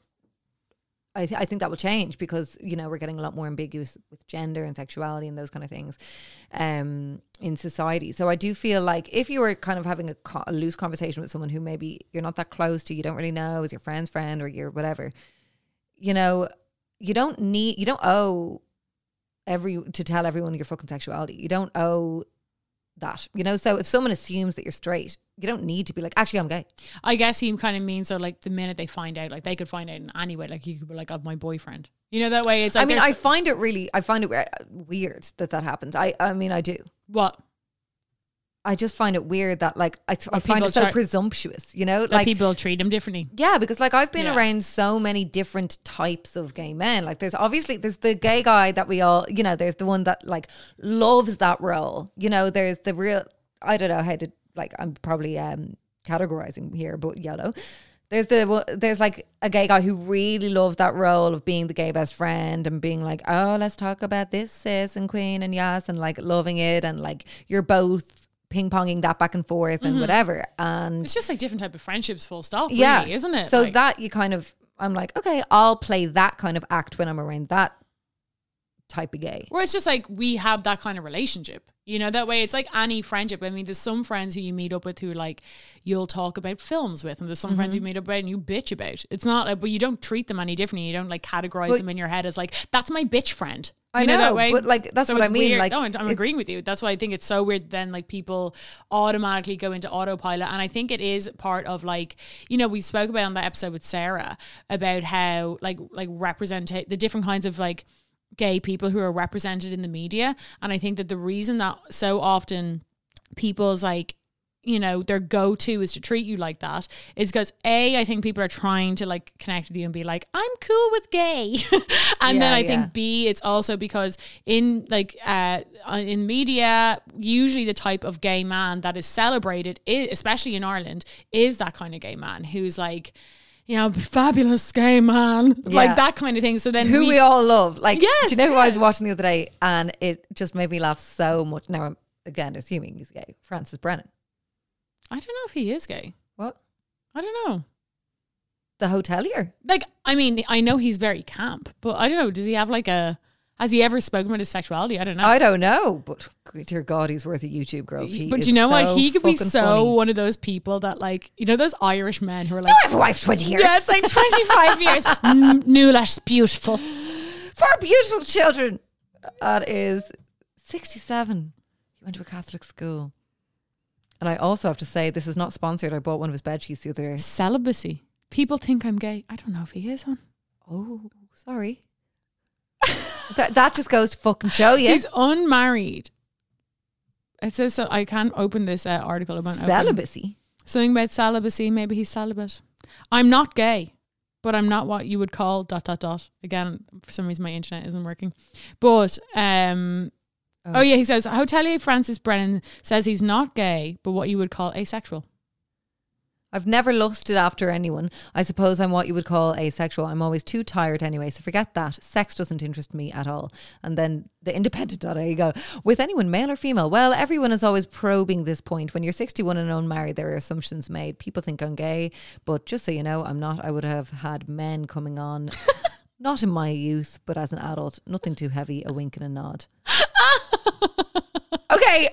I, th- I think that will change, because, you know, we're getting a lot more ambiguous with gender and sexuality and those kind of things um, in society. So I do feel like if you were kind of having a, co- a loose conversation with someone who maybe you're not that close to, you don't really know, is your friend's friend or your whatever, you know, you don't need, you don't owe every to tell everyone your fucking sexuality. You don't owe that, you know. So if someone assumes that you're straight, you don't need to be like, actually, I'm gay. I guess he kind of means, so like the minute they find out, like they could find out in any way, like you could be like, of my boyfriend, you know, that way. It's like, I mean, there's- I find it really, I find it we- weird that that happens. I, I mean, I do. what? I just find it weird that, like, I, I Well, find people it so try- presumptuous, you know, That like, people treat him differently. yeah, because like I've been Yeah. around so many different types of gay men. Like, there's obviously there's the gay guy that we all, you know, there's the one that like loves that role, you know. There's the real, I don't know how to, like, I'm probably um categorizing here, but yellow. There's the there's like a gay guy who really loves that role of being the gay best friend and being like, oh, let's talk about this, sis and queen and yes, and like loving it, and like you're both ping ponging that back and forth and whatever. And It's just like different type of friendships, full stop, really, yeah, isn't it? So Like- that you kind of, I'm like, okay, I'll play that kind of act when I'm around that type of gay. Where it's just like we have that kind of relationship, you know, that way. It's like any friendship. I mean, there's some friends who you meet up with who like you'll talk about films with, and there's some friends you meet up about and you bitch about. It's not like, but you don't treat them any differently. You don't like categorize But- them in your head as like, that's my bitch friend. I You know, know, that way. but, like, that's what it's I mean, weird. like, no, I'm it's- agreeing with you. That's why I think it's so weird. Then like people automatically go into autopilot, and I think it is part of like, you know, we spoke about on that episode with Sarah about how like like represent the different kinds of like gay people who are represented in the media. And I think that the reason that so often people's like, you know, their go-to is to treat you like that, is because A, I think people are trying to like connect with you and be like, I'm cool with gay. And Yeah, then I yeah. think B, it's also because in like uh in media, usually the type of gay man that is celebrated, is, especially in Ireland, is that kind of gay man who's like, you know, fabulous gay man, Yeah. like that kind of thing. So then Who we, we, all love. Like, Yes, do you know who I was yes. watching the other day and it just made me laugh so much? Now I'm, again, assuming he's gay. Francis Brennan. I don't know if he is gay. What? I don't know. The hotelier? Like, I mean, I know he's very camp, but I don't know. Does he have like a, has he ever spoken about his sexuality? I don't know. I don't know, but dear God, he's worth a YouTube, girls. He but is you know what? so He could be fucking so funny. one of those people that like, you know, those Irish men who are like, No, I have a wife twenty years. yeah, it's like twenty-five years. N- Nuala's beautiful. Four beautiful children. That is sixty-seven. He went to a Catholic school. And I also have to say, this is not sponsored. I bought one of his bed sheets the other day. Celibacy. People think I'm gay. I don't know if he is, hon. Oh, sorry. that, that just goes to fucking show you. He's unmarried. It says so. I can't open this uh, article about Celibacy. Something about celibacy. Maybe he's celibate. I'm not gay, but I'm not what you would call dot dot dot. Again, for some reason my internet isn't working. But um, oh, oh yeah, he says hotelier Francis Brennan says he's not gay, but what you would call asexual. I've never lusted after anyone. I suppose I'm what you would call asexual. I'm always too tired anyway, so forget that. Sex doesn't interest me at all. And then the independent dot I E go, with anyone, male or female? Well, everyone is always probing this point. When you're sixty-one and unmarried, there are assumptions made. People think I'm gay, but just so you know, I'm not. I would have had men coming on, not in my youth, but as an adult. Nothing too heavy, a wink and a nod. Okay,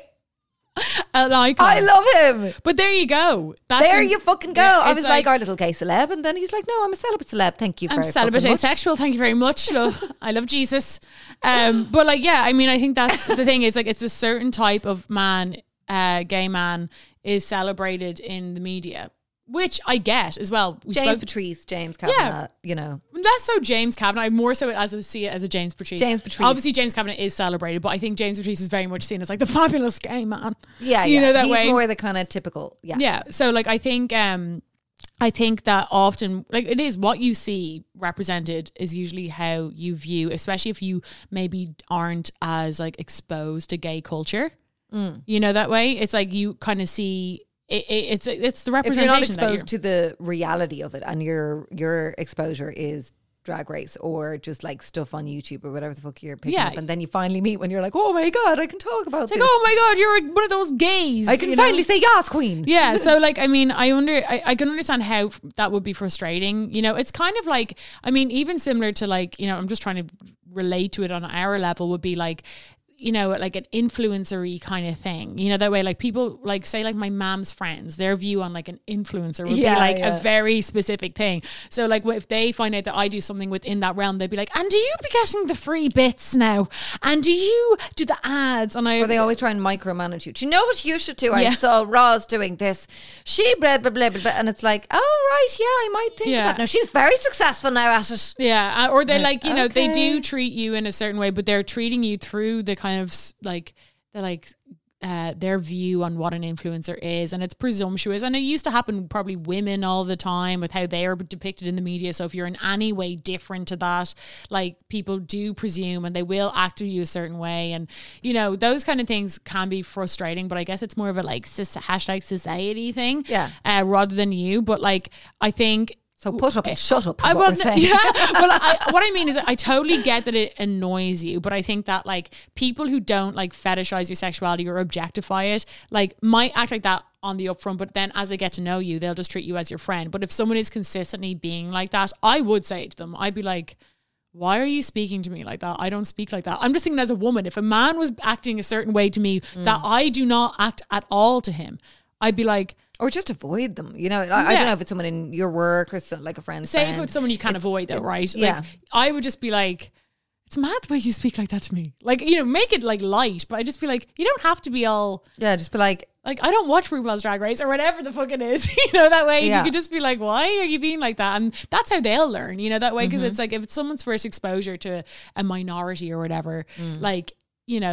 An icon. I love him. But there you go. That's There an- you fucking go. Yeah, I it's was like, our little gay celeb, and then he's like, no, I'm a celibate celeb. Thank you I'm very celibate fucking much. asexual. Thank you very much. Love. I love Jesus. Um, but like, yeah, I mean, I think that's the thing. It's like it's a certain type of man, uh, gay man, is celebrated in the media, which I get as well. We James spoke- Patrice, James Kavanagh, you know. less so James Kavanagh. I more so as a, see it as a James Patrice. James Patrice. Obviously, James Kavanagh is celebrated, but I think James Patrice is very much seen as like the fabulous gay man. Yeah, you yeah. know that He's way. more the kind of typical, yeah. Yeah. So like I think um I think that often like it is what you see represented is usually how you view, especially if you maybe aren't as like exposed to gay culture. Mm. You know that way? It's like you kind of see it, it, it's it's the If representation you're not that exposed to the reality of it and your your exposure is Drag Race or just like stuff on YouTube or whatever the fuck you're picking Yeah. up, and then you finally meet when you're like, oh my God, I can talk about It's this. like, oh my God, you're one of those gays. I can you know? finally say yes, queen. Yeah, so like I mean, I under I, I can understand how that would be frustrating. You know, it's kind of like I mean, even similar to like, you know, I'm just trying to relate to it on our level would be like, you know, like an influencer-y kind of thing. You know, that way like people like say like my mom's friends, their view on like an influencer would Yeah, be like yeah. a very specific thing. So like if they find out that I do something within that realm, they'd be like, and do you be getting the free bits now? And do you do the ads? And I Or they always try and micromanage you. Do you know what you should do? I Yeah. saw Roz doing this. She blah, blah, blah, blah, blah. And it's like, oh, right, yeah, I might think Yeah. of that. No, she's very successful now at it. Yeah, uh, or they like, you know, they okay. do treat you in a certain way, but they're treating you through the kind of s- like the like uh, their view on what an influencer is, and it's presumptuous. And it used to happen probably women all the time with how they are depicted in the media. So if you're in any way different to that, like people do presume and they will act to you a certain way, and you know those kind of things can be frustrating. But I guess it's more of a like cis- hashtag society thing, Yeah. uh, rather than you. But like I think. So put up and shut up is I what we're will- saying. Yeah, well, I, what I mean is, I totally get that it annoys you, but I think that like people who don't like fetishize your sexuality or objectify it, like might act like that on the upfront, but then as they get to know you, they'll just treat you as your friend. But if someone is consistently being like that, I would say to them, I'd be like, why are you speaking to me like that? I don't speak like that. I'm just thinking as a woman, if a man was acting a certain way to me that I do not act at all to him, I'd be like, Or just avoid them. You know, I, I Yeah. don't know if it's someone in your work or so, like a friend's say if friend. it's someone you can avoid though, right? yeah. Like, I would just be like, it's mad the way you speak like that to me. Like, you know, make it like light, but I just be like, you don't have to be all Yeah, just be like, like, I don't watch RuPaul's Drag Race or whatever the fuck it is, you know, that way Yeah. you could just be like, why are you being like that? And that's how they'll learn, you know, that way. Cause Mm-hmm. it's like, if it's someone's first exposure to a minority or whatever, Mm. like, you know,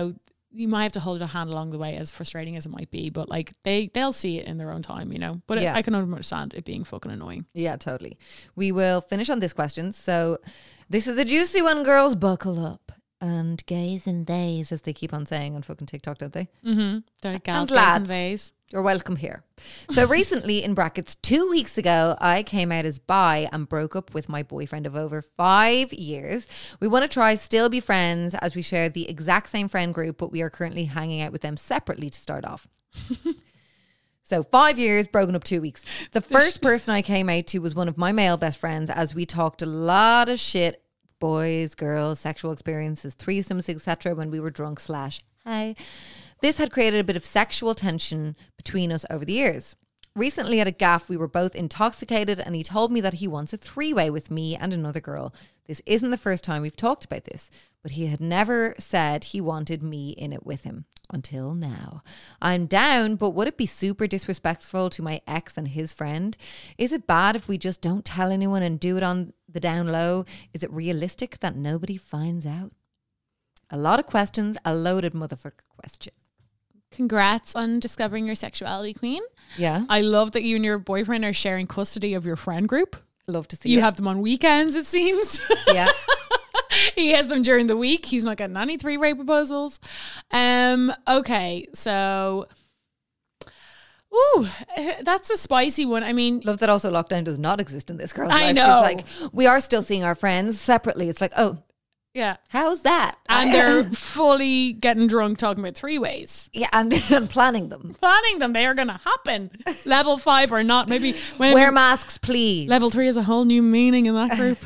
you might have to hold a hand along the way, as frustrating as it might be, but like they they'll see it in their own time, you know. But Yeah. it, I can understand it being fucking annoying. Yeah, totally. We will finish on this question. So this is a juicy one, girls. Buckle up. And gays and days, as they keep on saying on fucking TikTok, don't they? Mm-hmm. They're gals, And gays, lads. and theys. You're welcome here. So recently, in brackets, two weeks ago, I came out as bi and broke up with my boyfriend of over five years. We want to try still be friends as we share the exact same friend group, but we are currently hanging out with them separately to start off. So five years, broken up two weeks. The first person I came out to was one of my male best friends, as we talked a lot of shit, boys, girls, sexual experiences, threesomes, et cetera when we were drunk slash high. This had created a bit of sexual tension between us over the years. Recently at a gaff, we were both intoxicated and he told me that he wants a three-way with me and another girl. This isn't the first time we've talked about this, but he had never said he wanted me in it with him until now. I'm down, but would it be super disrespectful to my ex and his friend? Is it bad if we just don't tell anyone and do it on the down low? Is it realistic that nobody finds out? A lot of questions, a loaded motherfucker question. Congrats on discovering your sexuality, queen. Yeah. I love that you and your boyfriend are sharing custody of your friend group. Love to see You it. have them on weekends, it seems. Yeah. He has them during the week. He's not getting any three-way proposals. Um. Okay, so... Ooh, that's a spicy one. I mean... Love that also lockdown does not exist in this girl's I life. know. She's like, we are still seeing our friends separately. It's like, oh, yeah. how's that? And they're fully getting drunk talking about three-ways. yeah, and, and planning them. Planning them. They are going to happen. Level five or not. Maybe... when Wear masks, please. Level three has a whole new meaning in that group.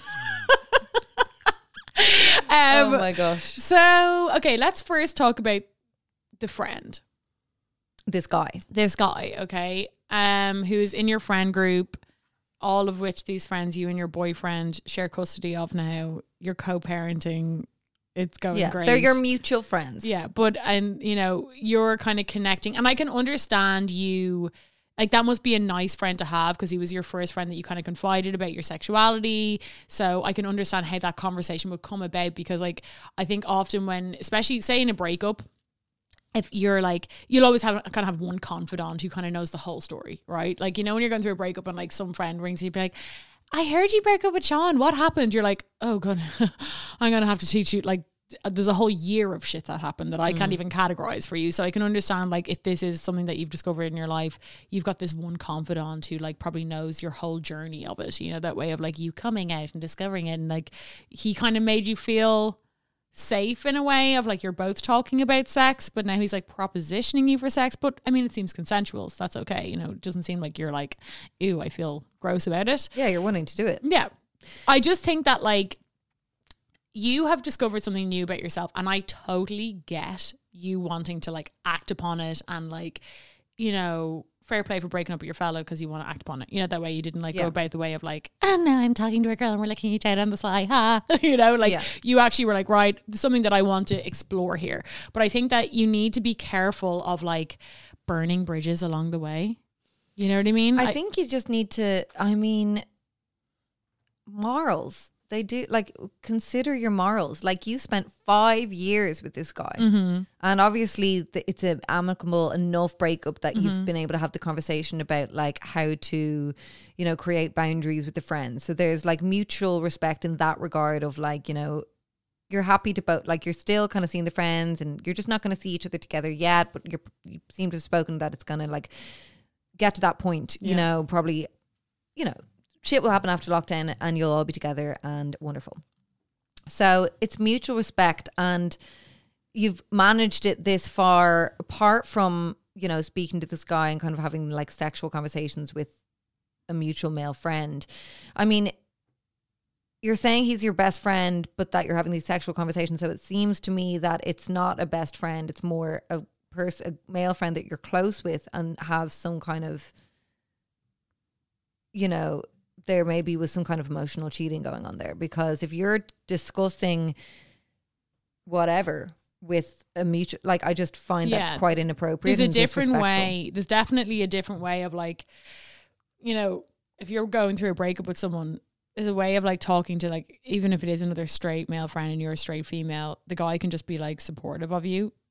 um, Oh my gosh. So, okay, let's first talk about the friend. This guy. This guy, okay, um, who is in your friend group, all of which these friends, you and your boyfriend, share custody of now. You're co-parenting. It's going Yeah, great. they're your mutual friends. Yeah, but, and, you know, you're kind of connecting. And I can understand you... Like, that must be a nice friend to have because he was your first friend that you kind of confided about your sexuality. So I can understand how that conversation would come about because, like, I think often when, especially say in a breakup, if you're like, you'll always have kind of have one confidant who kind of knows the whole story, right? Like, you know, when you're going through a breakup and like some friend rings you, be like, I heard you broke up with Sean. What happened? You're like, oh, God, I'm going to have to teach you, like, there's a whole year of shit that happened that I can't even categorize for you. So I can understand, like, if this is something that you've discovered in your life, you've got this one confidant who like probably knows your whole journey of it, you know, that way of like you coming out and discovering it. And like, he kind of made you feel safe in a way of like, you're both talking about sex, but now he's like propositioning you for sex. But I mean, it seems consensual, so that's okay. You know, it doesn't seem like you're like, ew, I feel gross about it. Yeah, you're wanting to do it. Yeah. I just think that like, you have discovered something new about yourself and I totally get you wanting to like act upon it and like, you know, fair play for breaking up with your fellow because you want to act upon it. You know, that way you didn't like Yeah. go about the way of like, oh no, I'm talking to a girl and we're licking each other on the sly, ha. You know, like Yeah. you actually were like, right, there's something that I want to explore here. But I think that you need to be careful of like burning bridges along the way. You know what I mean? I think you just need to, I mean, morals. They do, like, consider your morals. Like, you spent five years with this guy. Mm-hmm. And obviously, the, it's an amicable enough breakup that mm-hmm. you've been able to have the conversation about, like, how to, you know, create boundaries with the friends. So there's, like, mutual respect in that regard of, like, you know, you're happy to both, like, you're still kind of seeing the friends and you're just not going to see each other together yet. But you're, you seem to have spoken that it's going to, like, get to that point, you Yeah. know, probably, you know, shit will happen after lockdown and you'll all be together and wonderful. So it's mutual respect and you've managed it this far apart from, you know, speaking to this guy and kind of having like sexual conversations with a mutual male friend. I mean, you're saying he's your best friend, but that you're having these sexual conversations. So it seems to me that it's not a best friend. It's more a person, a male friend that you're close with and have some kind of, you know, there maybe was some kind of emotional cheating going on there, because if you're discussing whatever with a mutual, like, I just find Yeah. that quite inappropriate. There's a and different disrespectful. way. There's definitely a different way of like, you know, if you're going through a breakup with someone, there's a way of like talking to, like, even if it is another straight male friend and you're a straight female, the guy can just be like supportive of you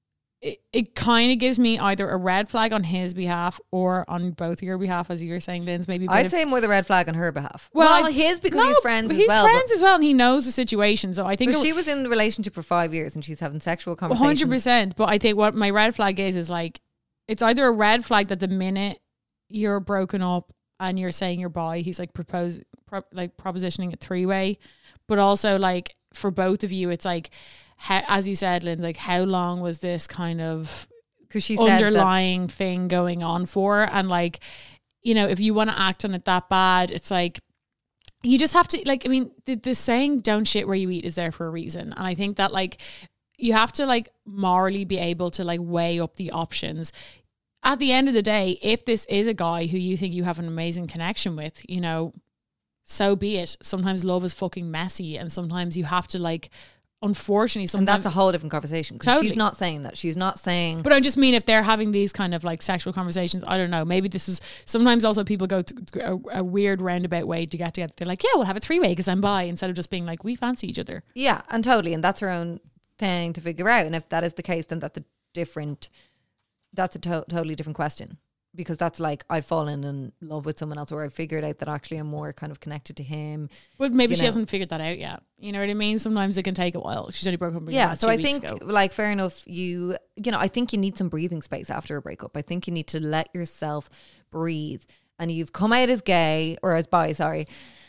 it, it kind of gives me either a red flag on his behalf or on both your behalf, as you were saying, Linz. Maybe I'd of, say more the red flag on her behalf. Well, Well, I- his because no, he's friends as he's well. friends as well, and he knows the situation. So I think But it- she was in the relationship for five years and she's having sexual one conversations. hundred percent. But I think what my red flag is is like it's either a red flag that the minute you're broken up and you're saying you're bi, he's like propose pro, like propositioning a three way, but also like for both of you, it's like how, as you said, Lynn, like how long was this kind of Because she said that, underlying thing going on for? And like, you know, if you want to act on it that bad, it's like you just have to like. I mean, the, the saying "don't shit where you eat" is there for a reason, and I think that like you have to like morally be able to like weigh up the options. At the end of the day, if this is a guy who you think you have an amazing connection with, you know, so be it. Sometimes love is fucking messy, and sometimes you have to like, unfortunately, and sometimes that's a whole different conversation because Totally. she's not saying that. She's not saying. But I just mean if they're having these kind of like sexual conversations, I don't know. Maybe this is sometimes also people go to a, a weird roundabout way to get together. They're like, yeah, we'll have a three way because I'm bi, instead of just being like, we fancy each other. Yeah, and totally, and that's her own thing to figure out. And if that is the case, then that's a different. That's a to- totally different question, because that's like I've fallen in love with someone else, or I've figured out that actually I'm more kind of connected to him. But maybe You she know. hasn't figured that out yet. You know what I mean? Sometimes it can take a while. She's only broken up with you Yeah, last so two I weeks think ago. like fair enough. You you know I think you need some breathing space after a breakup. I think you need to let yourself breathe. And you've come out as gay or as bi, sorry.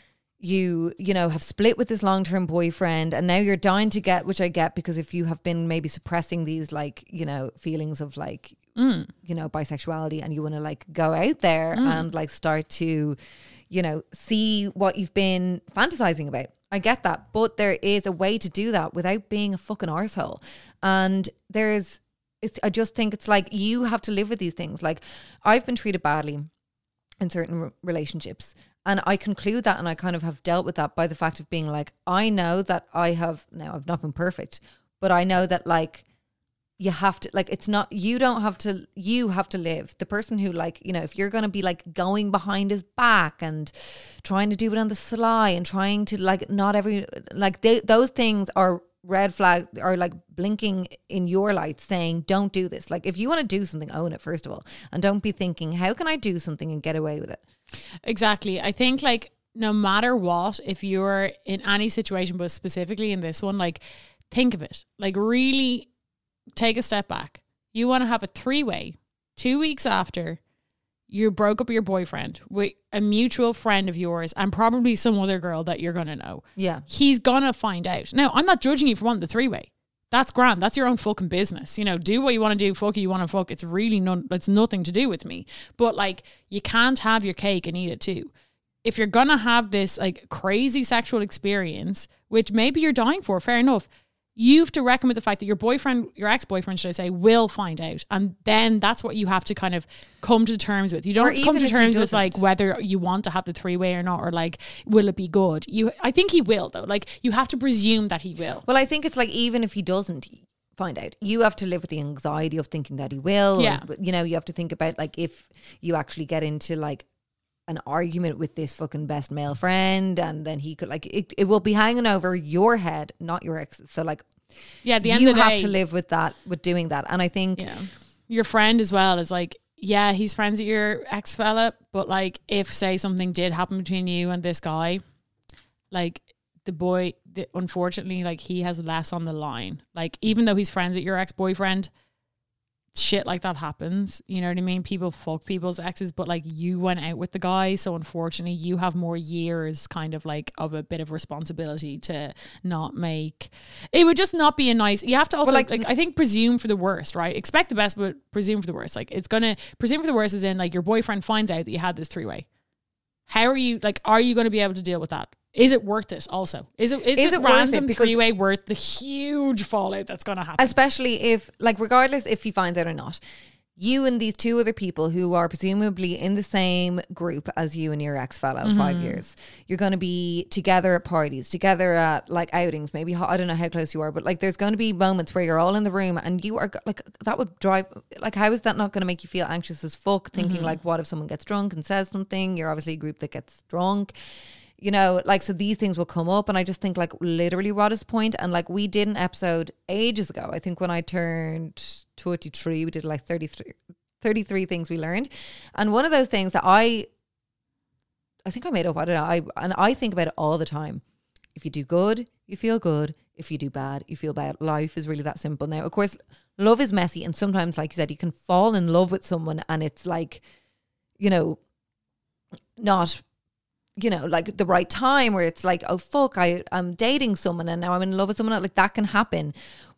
You you know have split with this long term boyfriend, and now you're dying to get, which I get, because if you have been maybe suppressing these like you know feelings of like Mm. you know bisexuality, and you want to like go out there and like start to you know see what you've been fantasizing about. I get that, but there is a way to do that without being a fucking arsehole. And there's it's, I just think it's like you have to live with these things. Like I've been treated badly in certain r- relationships, and I conclude that, and I kind of have dealt with that by the fact of being like, I know that I have, now I've not been perfect, but I know that like you have to, like, it's not, you don't have to, you have to live. The person who like, you know, if you're going to be like going behind his back and trying to do it on the sly and trying to like, not every, like they, those things are red flags, are like blinking in your light saying, don't do this. Like if you want to do something, own it first of all. And don't be thinking, how can I do something and get away with it? Exactly. I think like no matter what, if you're in any situation, but specifically in this one, like think of it, like really take a step back. You want to have a three-way two weeks after you broke up with your boyfriend with a mutual friend of yours and probably some other girl that you're going to know. Yeah. He's going to find out. Now, I'm not judging you for wanting the three-way. That's grand. That's your own fucking business. You know, do what you want to do. Fuck you, you want to fuck. It's really none, it's nothing to do with me. But like, you can't have your cake and eat it too. If you're going to have this like crazy sexual experience, which maybe you're dying for, fair enough, you have to reckon with the fact that your boyfriend, your ex-boyfriend, should I say, will find out. And then that's what you have to kind of come to terms with. You Or don't come even to if he terms with doesn't. like whether you want to have the three-way or not, or like, will it be good? You, I think he will though. Like you have to presume that he will. Well, I think it's like, even if he doesn't find out, you have to live with the anxiety of thinking that he will. Yeah. Or, you know, you have to think about like if you actually get into like an argument with this fucking best male friend, and then he could like, it, it will be hanging over your head, not your ex. So like, Yeah, at the end you of the have day, to live with that, with doing that. And I think, yeah, your friend as well is like, yeah, he's friends with your ex fella, but like if say something did happen between you and this guy, like the boy, the, unfortunately, like he has less on the line. Like even though he's friends with your ex boyfriend, shit like that happens. You know what I mean? People fuck people's exes, but like you went out with the guy, so unfortunately you have more years kind of like of a bit of responsibility to not make, it would just not be a nice, you have to also Well, like, like- like I think presume for the worst, right? Expect the best but presume for the worst. Like it's gonna, presume for the worst is in like your boyfriend finds out that you had this three-way. How are you, like, are you going to be able to deal with that? Is it worth it also? Is it, is, Is this it worth it? random Because- three-way worth the huge fallout that's going to happen? especially if like, regardless if he finds out or not, you and these two other people who are presumably in the same group as you and your ex fella of five years, you're going to be together at parties, together at like outings, maybe, ho- I don't know how close you are, but like there's going to be moments where you're all in the room and you are go- like, that would drive, like how is that not going to make you feel anxious as fuck, thinking like, what if someone gets drunk and says something? You're obviously a group that gets drunk. You know, like, so these things will come up, and I just think, like, literally what is the point? And like, we did an episode ages ago, I think when I turned twenty-three, we did like thirty-three, thirty-three things we learned. And one of those things that I, I think I made up, I don't know, I and I think about it all the time. If you do good, you feel good. If you do bad, you feel bad. Life is really that simple. Now, of course, love is messy, and sometimes, like you said, you can fall in love with someone and it's like, you know, not, you know, like the right time, where it's like, oh fuck, I, I'm dating someone and now I'm in love with someone else. Like, that can happen.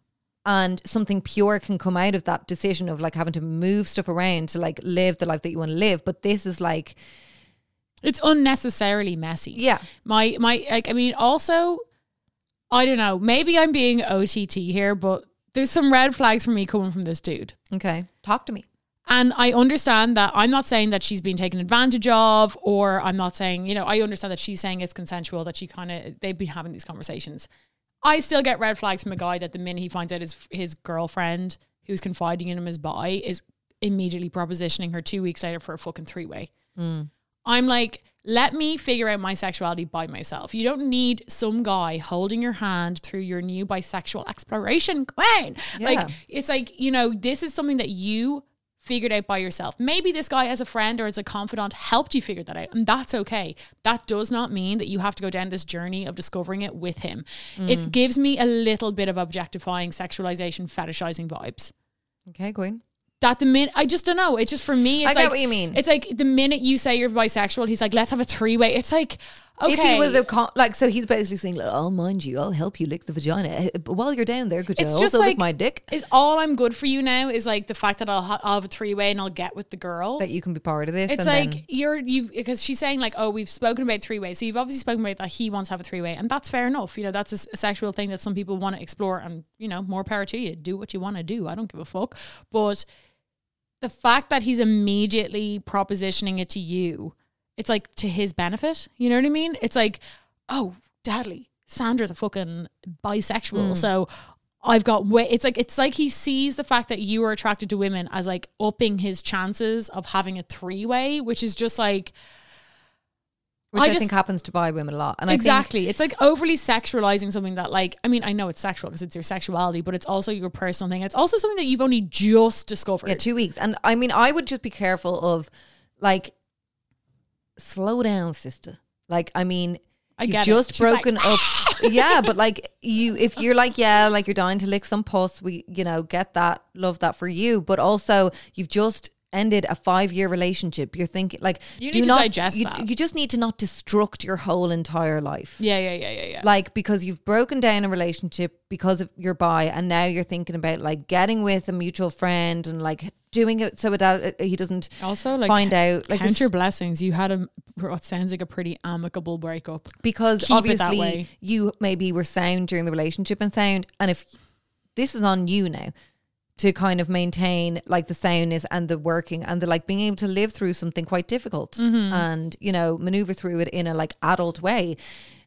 And something pure can come out of that decision of like having to move stuff around to like live the life that you want to live. But this is like, it's unnecessarily messy. Yeah. My, my, like, I mean, also, I don't know, maybe I'm being O T T here, but there's some red flags for me coming from this dude. Okay. Talk to me. And I understand that I'm not saying that she's being taken advantage of, or I'm not saying, you know, I understand that she's saying it's consensual, that she kind of, they've been having these conversations. I still get red flags from a guy that the minute he finds out his, his girlfriend who's confiding in him is bi is immediately propositioning her two weeks later for a fucking three-way. Mm. I'm like, let me figure out my sexuality by myself. You don't need some guy holding your hand through your new bisexual exploration. Come on. Yeah. Like, it's like, you know, this is something that you figured out by yourself. Maybe this guy as a friend or as a confidant helped you figure that out, and that's okay. That does not mean that you have to go down this journey of discovering it with him. Mm. It gives me a little bit of objectifying, sexualization, fetishizing vibes. Okay, go on. That the minute, I just don't know. It's just, for me, it's I get like, what you mean. It's like the minute you say you're bisexual, he's like, let's have a three-way. It's like, okay. If he was a, con- like, so he's basically saying, like, I'll mind you, I'll help you lick the vagina. But while you're down there, could you it's also just like, lick my dick? Is all I'm good for you now is like the fact that I'll, ha- I'll have a three-way and I'll get with the girl. That you can be part of this. It's and like, then- you're, you've, because she's saying like, oh, we've spoken about three-way. So you've obviously spoken about that he wants to have a three-way, and that's fair enough. You know, that's a, a sexual thing that some people want to explore, and, you know, more power to you. Do what you want to do. I don't give a fuck. But the fact that he's immediately propositioning it to you, it's like to his benefit. You know what I mean? It's like, oh, Dadley, Sandra's a fucking bisexual. Mm. So I've got way, it's like, it's like he sees the fact that you are attracted to women as like upping his chances of having a three-way, which is just like, Which I, I just, think happens to bi women a lot. And exactly. I think, it's like overly sexualizing something that, like, I mean, I know it's sexual because it's your sexuality, but it's also your personal thing. It's also something that you've only just discovered. Yeah, two weeks. And I mean, I would just be careful of, like, slow down, sister. Like, I mean, I you've get just it. She's broken like, up. Yeah, but like you, if you're like, yeah, like you're dying to lick some puss, we, you know, get that, love that for you. But also, you've just ended a five year relationship. You're thinking like, you do need to not, digest you, that. You just need to not destruct your whole entire life. Yeah, yeah, yeah, yeah, yeah. Like, because you've broken down a relationship because of your bi, and now you're thinking about like getting with a mutual friend and like doing it so it, he doesn't also like find out. Like, count this, your blessings. You had a what sounds like a pretty amicable breakup, because Keep obviously you maybe were sound during the relationship and sound, and if this is on you now to kind of maintain like the soundness and the working and the like being able to live through something quite difficult mm-hmm. and, you know, maneuver through it in a like adult way.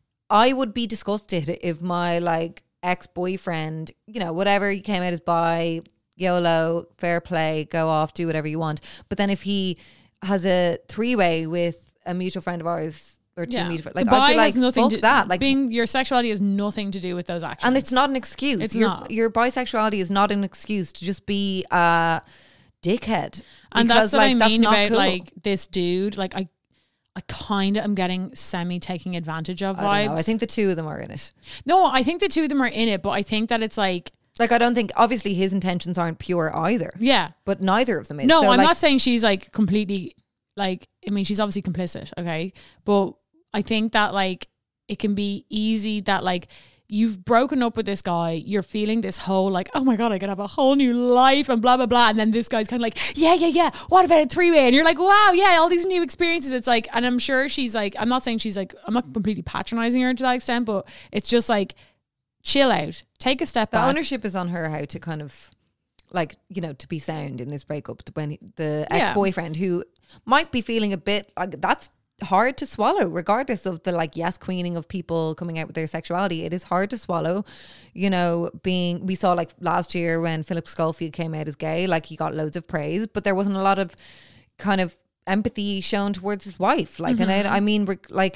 I would be disgusted if my like ex-boyfriend, you know, whatever, he came out as bi, YOLO, fair play, go off, do whatever you want. But then if he has a three-way with a mutual friend of ours, or two yeah. mutual, like Bi I'd be like, has nothing fuck to, that. Like, being your sexuality has nothing to do with those actions, and it's not an excuse. It's your, not. Your bisexuality is not an excuse to just be a dickhead. And because, that's what like, I that's mean not about cool. like this dude. Like I, I kind of am getting semi taking advantage of vibes. I don't know. I think the two of them are in it. No, I think the two of them are in it, but I think that it's like. Like, I don't think, obviously his intentions aren't pure either. Yeah. But neither of them is. No, so, I'm like, not saying she's like completely, like, I mean, she's obviously complicit, okay? But I think that like, it can be easy that like, you've broken up with this guy, you're feeling this whole like, oh my God, I could have a whole new life and blah, blah, blah. And then this guy's kind of like, yeah, yeah, yeah. What about a three-way? And you're like, wow, yeah, all these new experiences. It's like, and I'm sure she's like, I'm not saying she's like, I'm not completely patronizing her to that extent, but it's just like, chill out, take a step the back. The ownership is on her how to kind of like, you know, to be sound in this breakup. When the ex-boyfriend yeah. who might be feeling a bit like that's hard to swallow, regardless of the like yes queening of people coming out with their sexuality. It is hard to swallow, you know, being, we saw like last year when Philip Schofield came out as gay, like he got loads of praise, but there wasn't a lot of kind of empathy shown towards his wife. Like, mm-hmm. and I, I mean, like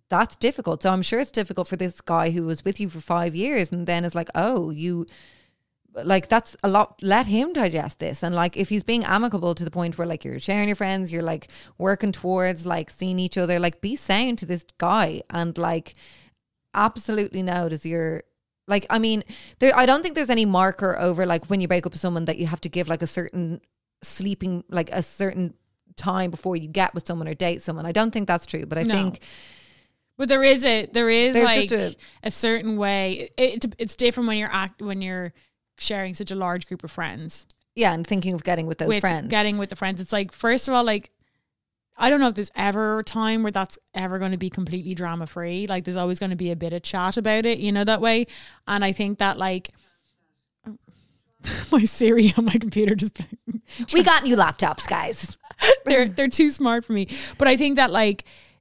that's difficult. So I'm sure it's difficult for this guy who was with you for five years and then is like, oh, you, like, that's a lot. Let him digest this. And like, if he's being amicable to the point where like you're sharing your friends, you're like working towards like seeing each other, like be sound to this guy and like absolutely know does your, like, I mean, there, I don't think there's any marker over like when you break up with someone that you have to give like a certain sleeping, like a certain time before you get with someone or date someone. I don't think that's true, but I No. think But there is a there is There's like just a, a- certain way. It, it, it's different when you're act when you're sharing such a large group of friends. yeah, and thinking of getting with those with friends. Getting with the friends. It's like, first of all, like, I don't know if there's ever a time where that's ever going to be completely drama free. Like, there's always going to be a bit of chat about it, you know, that way. And I think that, like, my Siri on my computer just We got new laptops, guys. they're they're too smart for me. But I think that, like,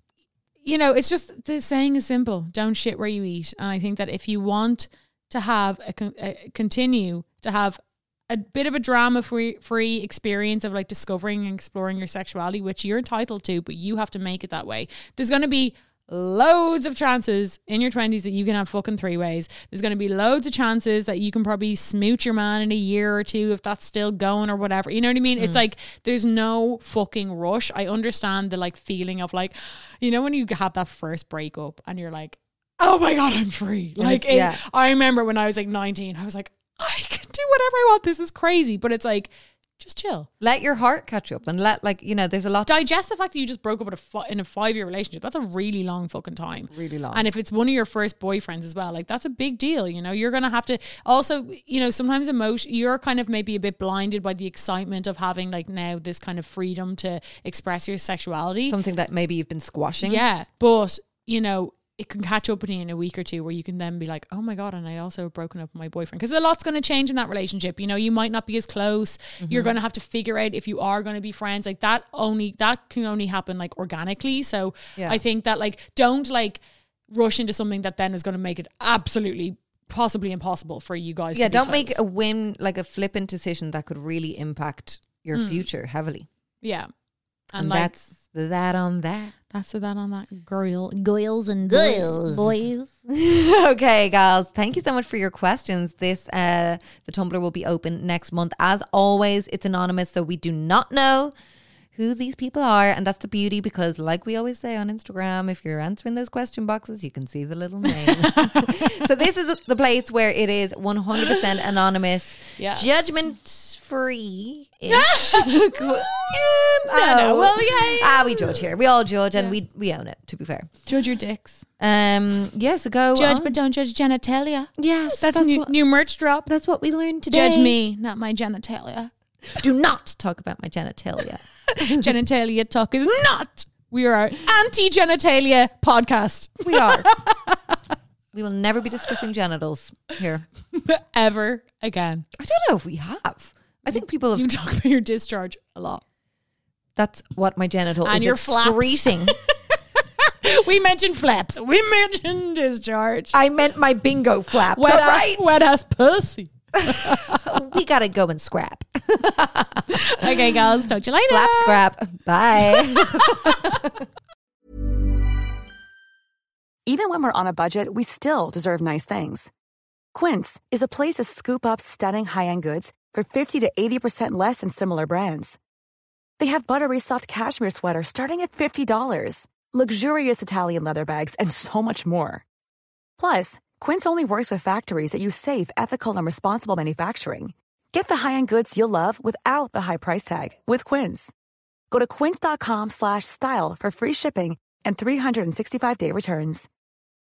you know, it's just, the saying is simple: don't shit where you eat. And I think that if you want to have a, con- a continue to have a bit of a drama free free experience of like discovering and exploring your sexuality, which you're entitled to, but you have to make it that way. There's going to be loads of chances in your twenties that you can have fucking three ways. There's going to be loads of chances that you can probably smooch your man in a year or two if that's still going or whatever. You know what I mean? Mm. It's like, there's no fucking rush. I understand the like feeling of like, you know, when you have that first breakup and you're like, oh my God, I'm free. Like, it, yeah. I remember when I was like nineteen, I was like, I can do whatever I want. This is crazy. But it's like, just chill. Let your heart catch up and let, like, you know, there's a lot. Digest the fact that you just broke up with a fi- in a five-year relationship. That's a really long fucking time. Really long. And if it's one of your first boyfriends as well, like, that's a big deal. You know, you're going to have to also, you know, sometimes emotion, you're kind of maybe a bit blinded by the excitement of having like now this kind of freedom to express your sexuality. Something that maybe you've been squashing. Yeah. But, you know, it can catch up with you in a week or two where you can then be like, oh my God, and I also have broken up with my boyfriend. Because a lot's going to change in that relationship. You know, you might not be as close. Mm-hmm. You're going to have to figure out if you are going to be friends. Like, that only, that can only happen like organically. So Yeah. I think that, like, don't like rush into something that then is going to make it absolutely possibly impossible for you guys. Yeah, to be don't close. make a whim, like a flippant decision that could really impact your Mm. future heavily. Yeah. And, And like, that's that on that. that's that on that girl. Goils and goils. Boys. Okay, guys. Thank you so much for your questions. This, uh, the Tumblr will be open next month. As always, it's anonymous, so we do not know who these people are. And that's the beauty, because like we always say on Instagram, if you're answering those question boxes, you can see the little name. So this is the place where it is one hundred percent anonymous, Yes. judgment free ish. no, no. Well, yeah, yeah. Ah, we judge here. We all judge, and we we own it, to be fair. Judge your dicks. Um, yeah, so go Judge, on. but don't judge genitalia. Yes, That's, new, what, new merch drop. that's what we learned today. Judge me, not my genitalia. Do not talk about my genitalia. Genitalia talk is not. We are anti-genitalia podcast. We are. We will never be discussing genitals here. Ever again. I don't know if we have. I think people have. You talk about your discharge a lot. That's what my genital And is your flaps. excreting. We mentioned flaps. We mentioned discharge. I meant my bingo flap. Wet All ass, right. wet ass pussy. We gotta go and scrap. Okay, guys. Talk to you later. Flap scrap. Bye. Even when we're on a budget, we still deserve nice things. Quince is a place to scoop up stunning high-end goods for fifty to eighty percent less than similar brands. They have buttery soft cashmere sweaters starting at fifty dollars, luxurious Italian leather bags, and so much more. Plus, Quince only works with factories that use safe, ethical, and responsible manufacturing. Get the high-end goods you'll love without the high price tag with Quince. Go to quince.com slash style for free shipping and three sixty-five day returns.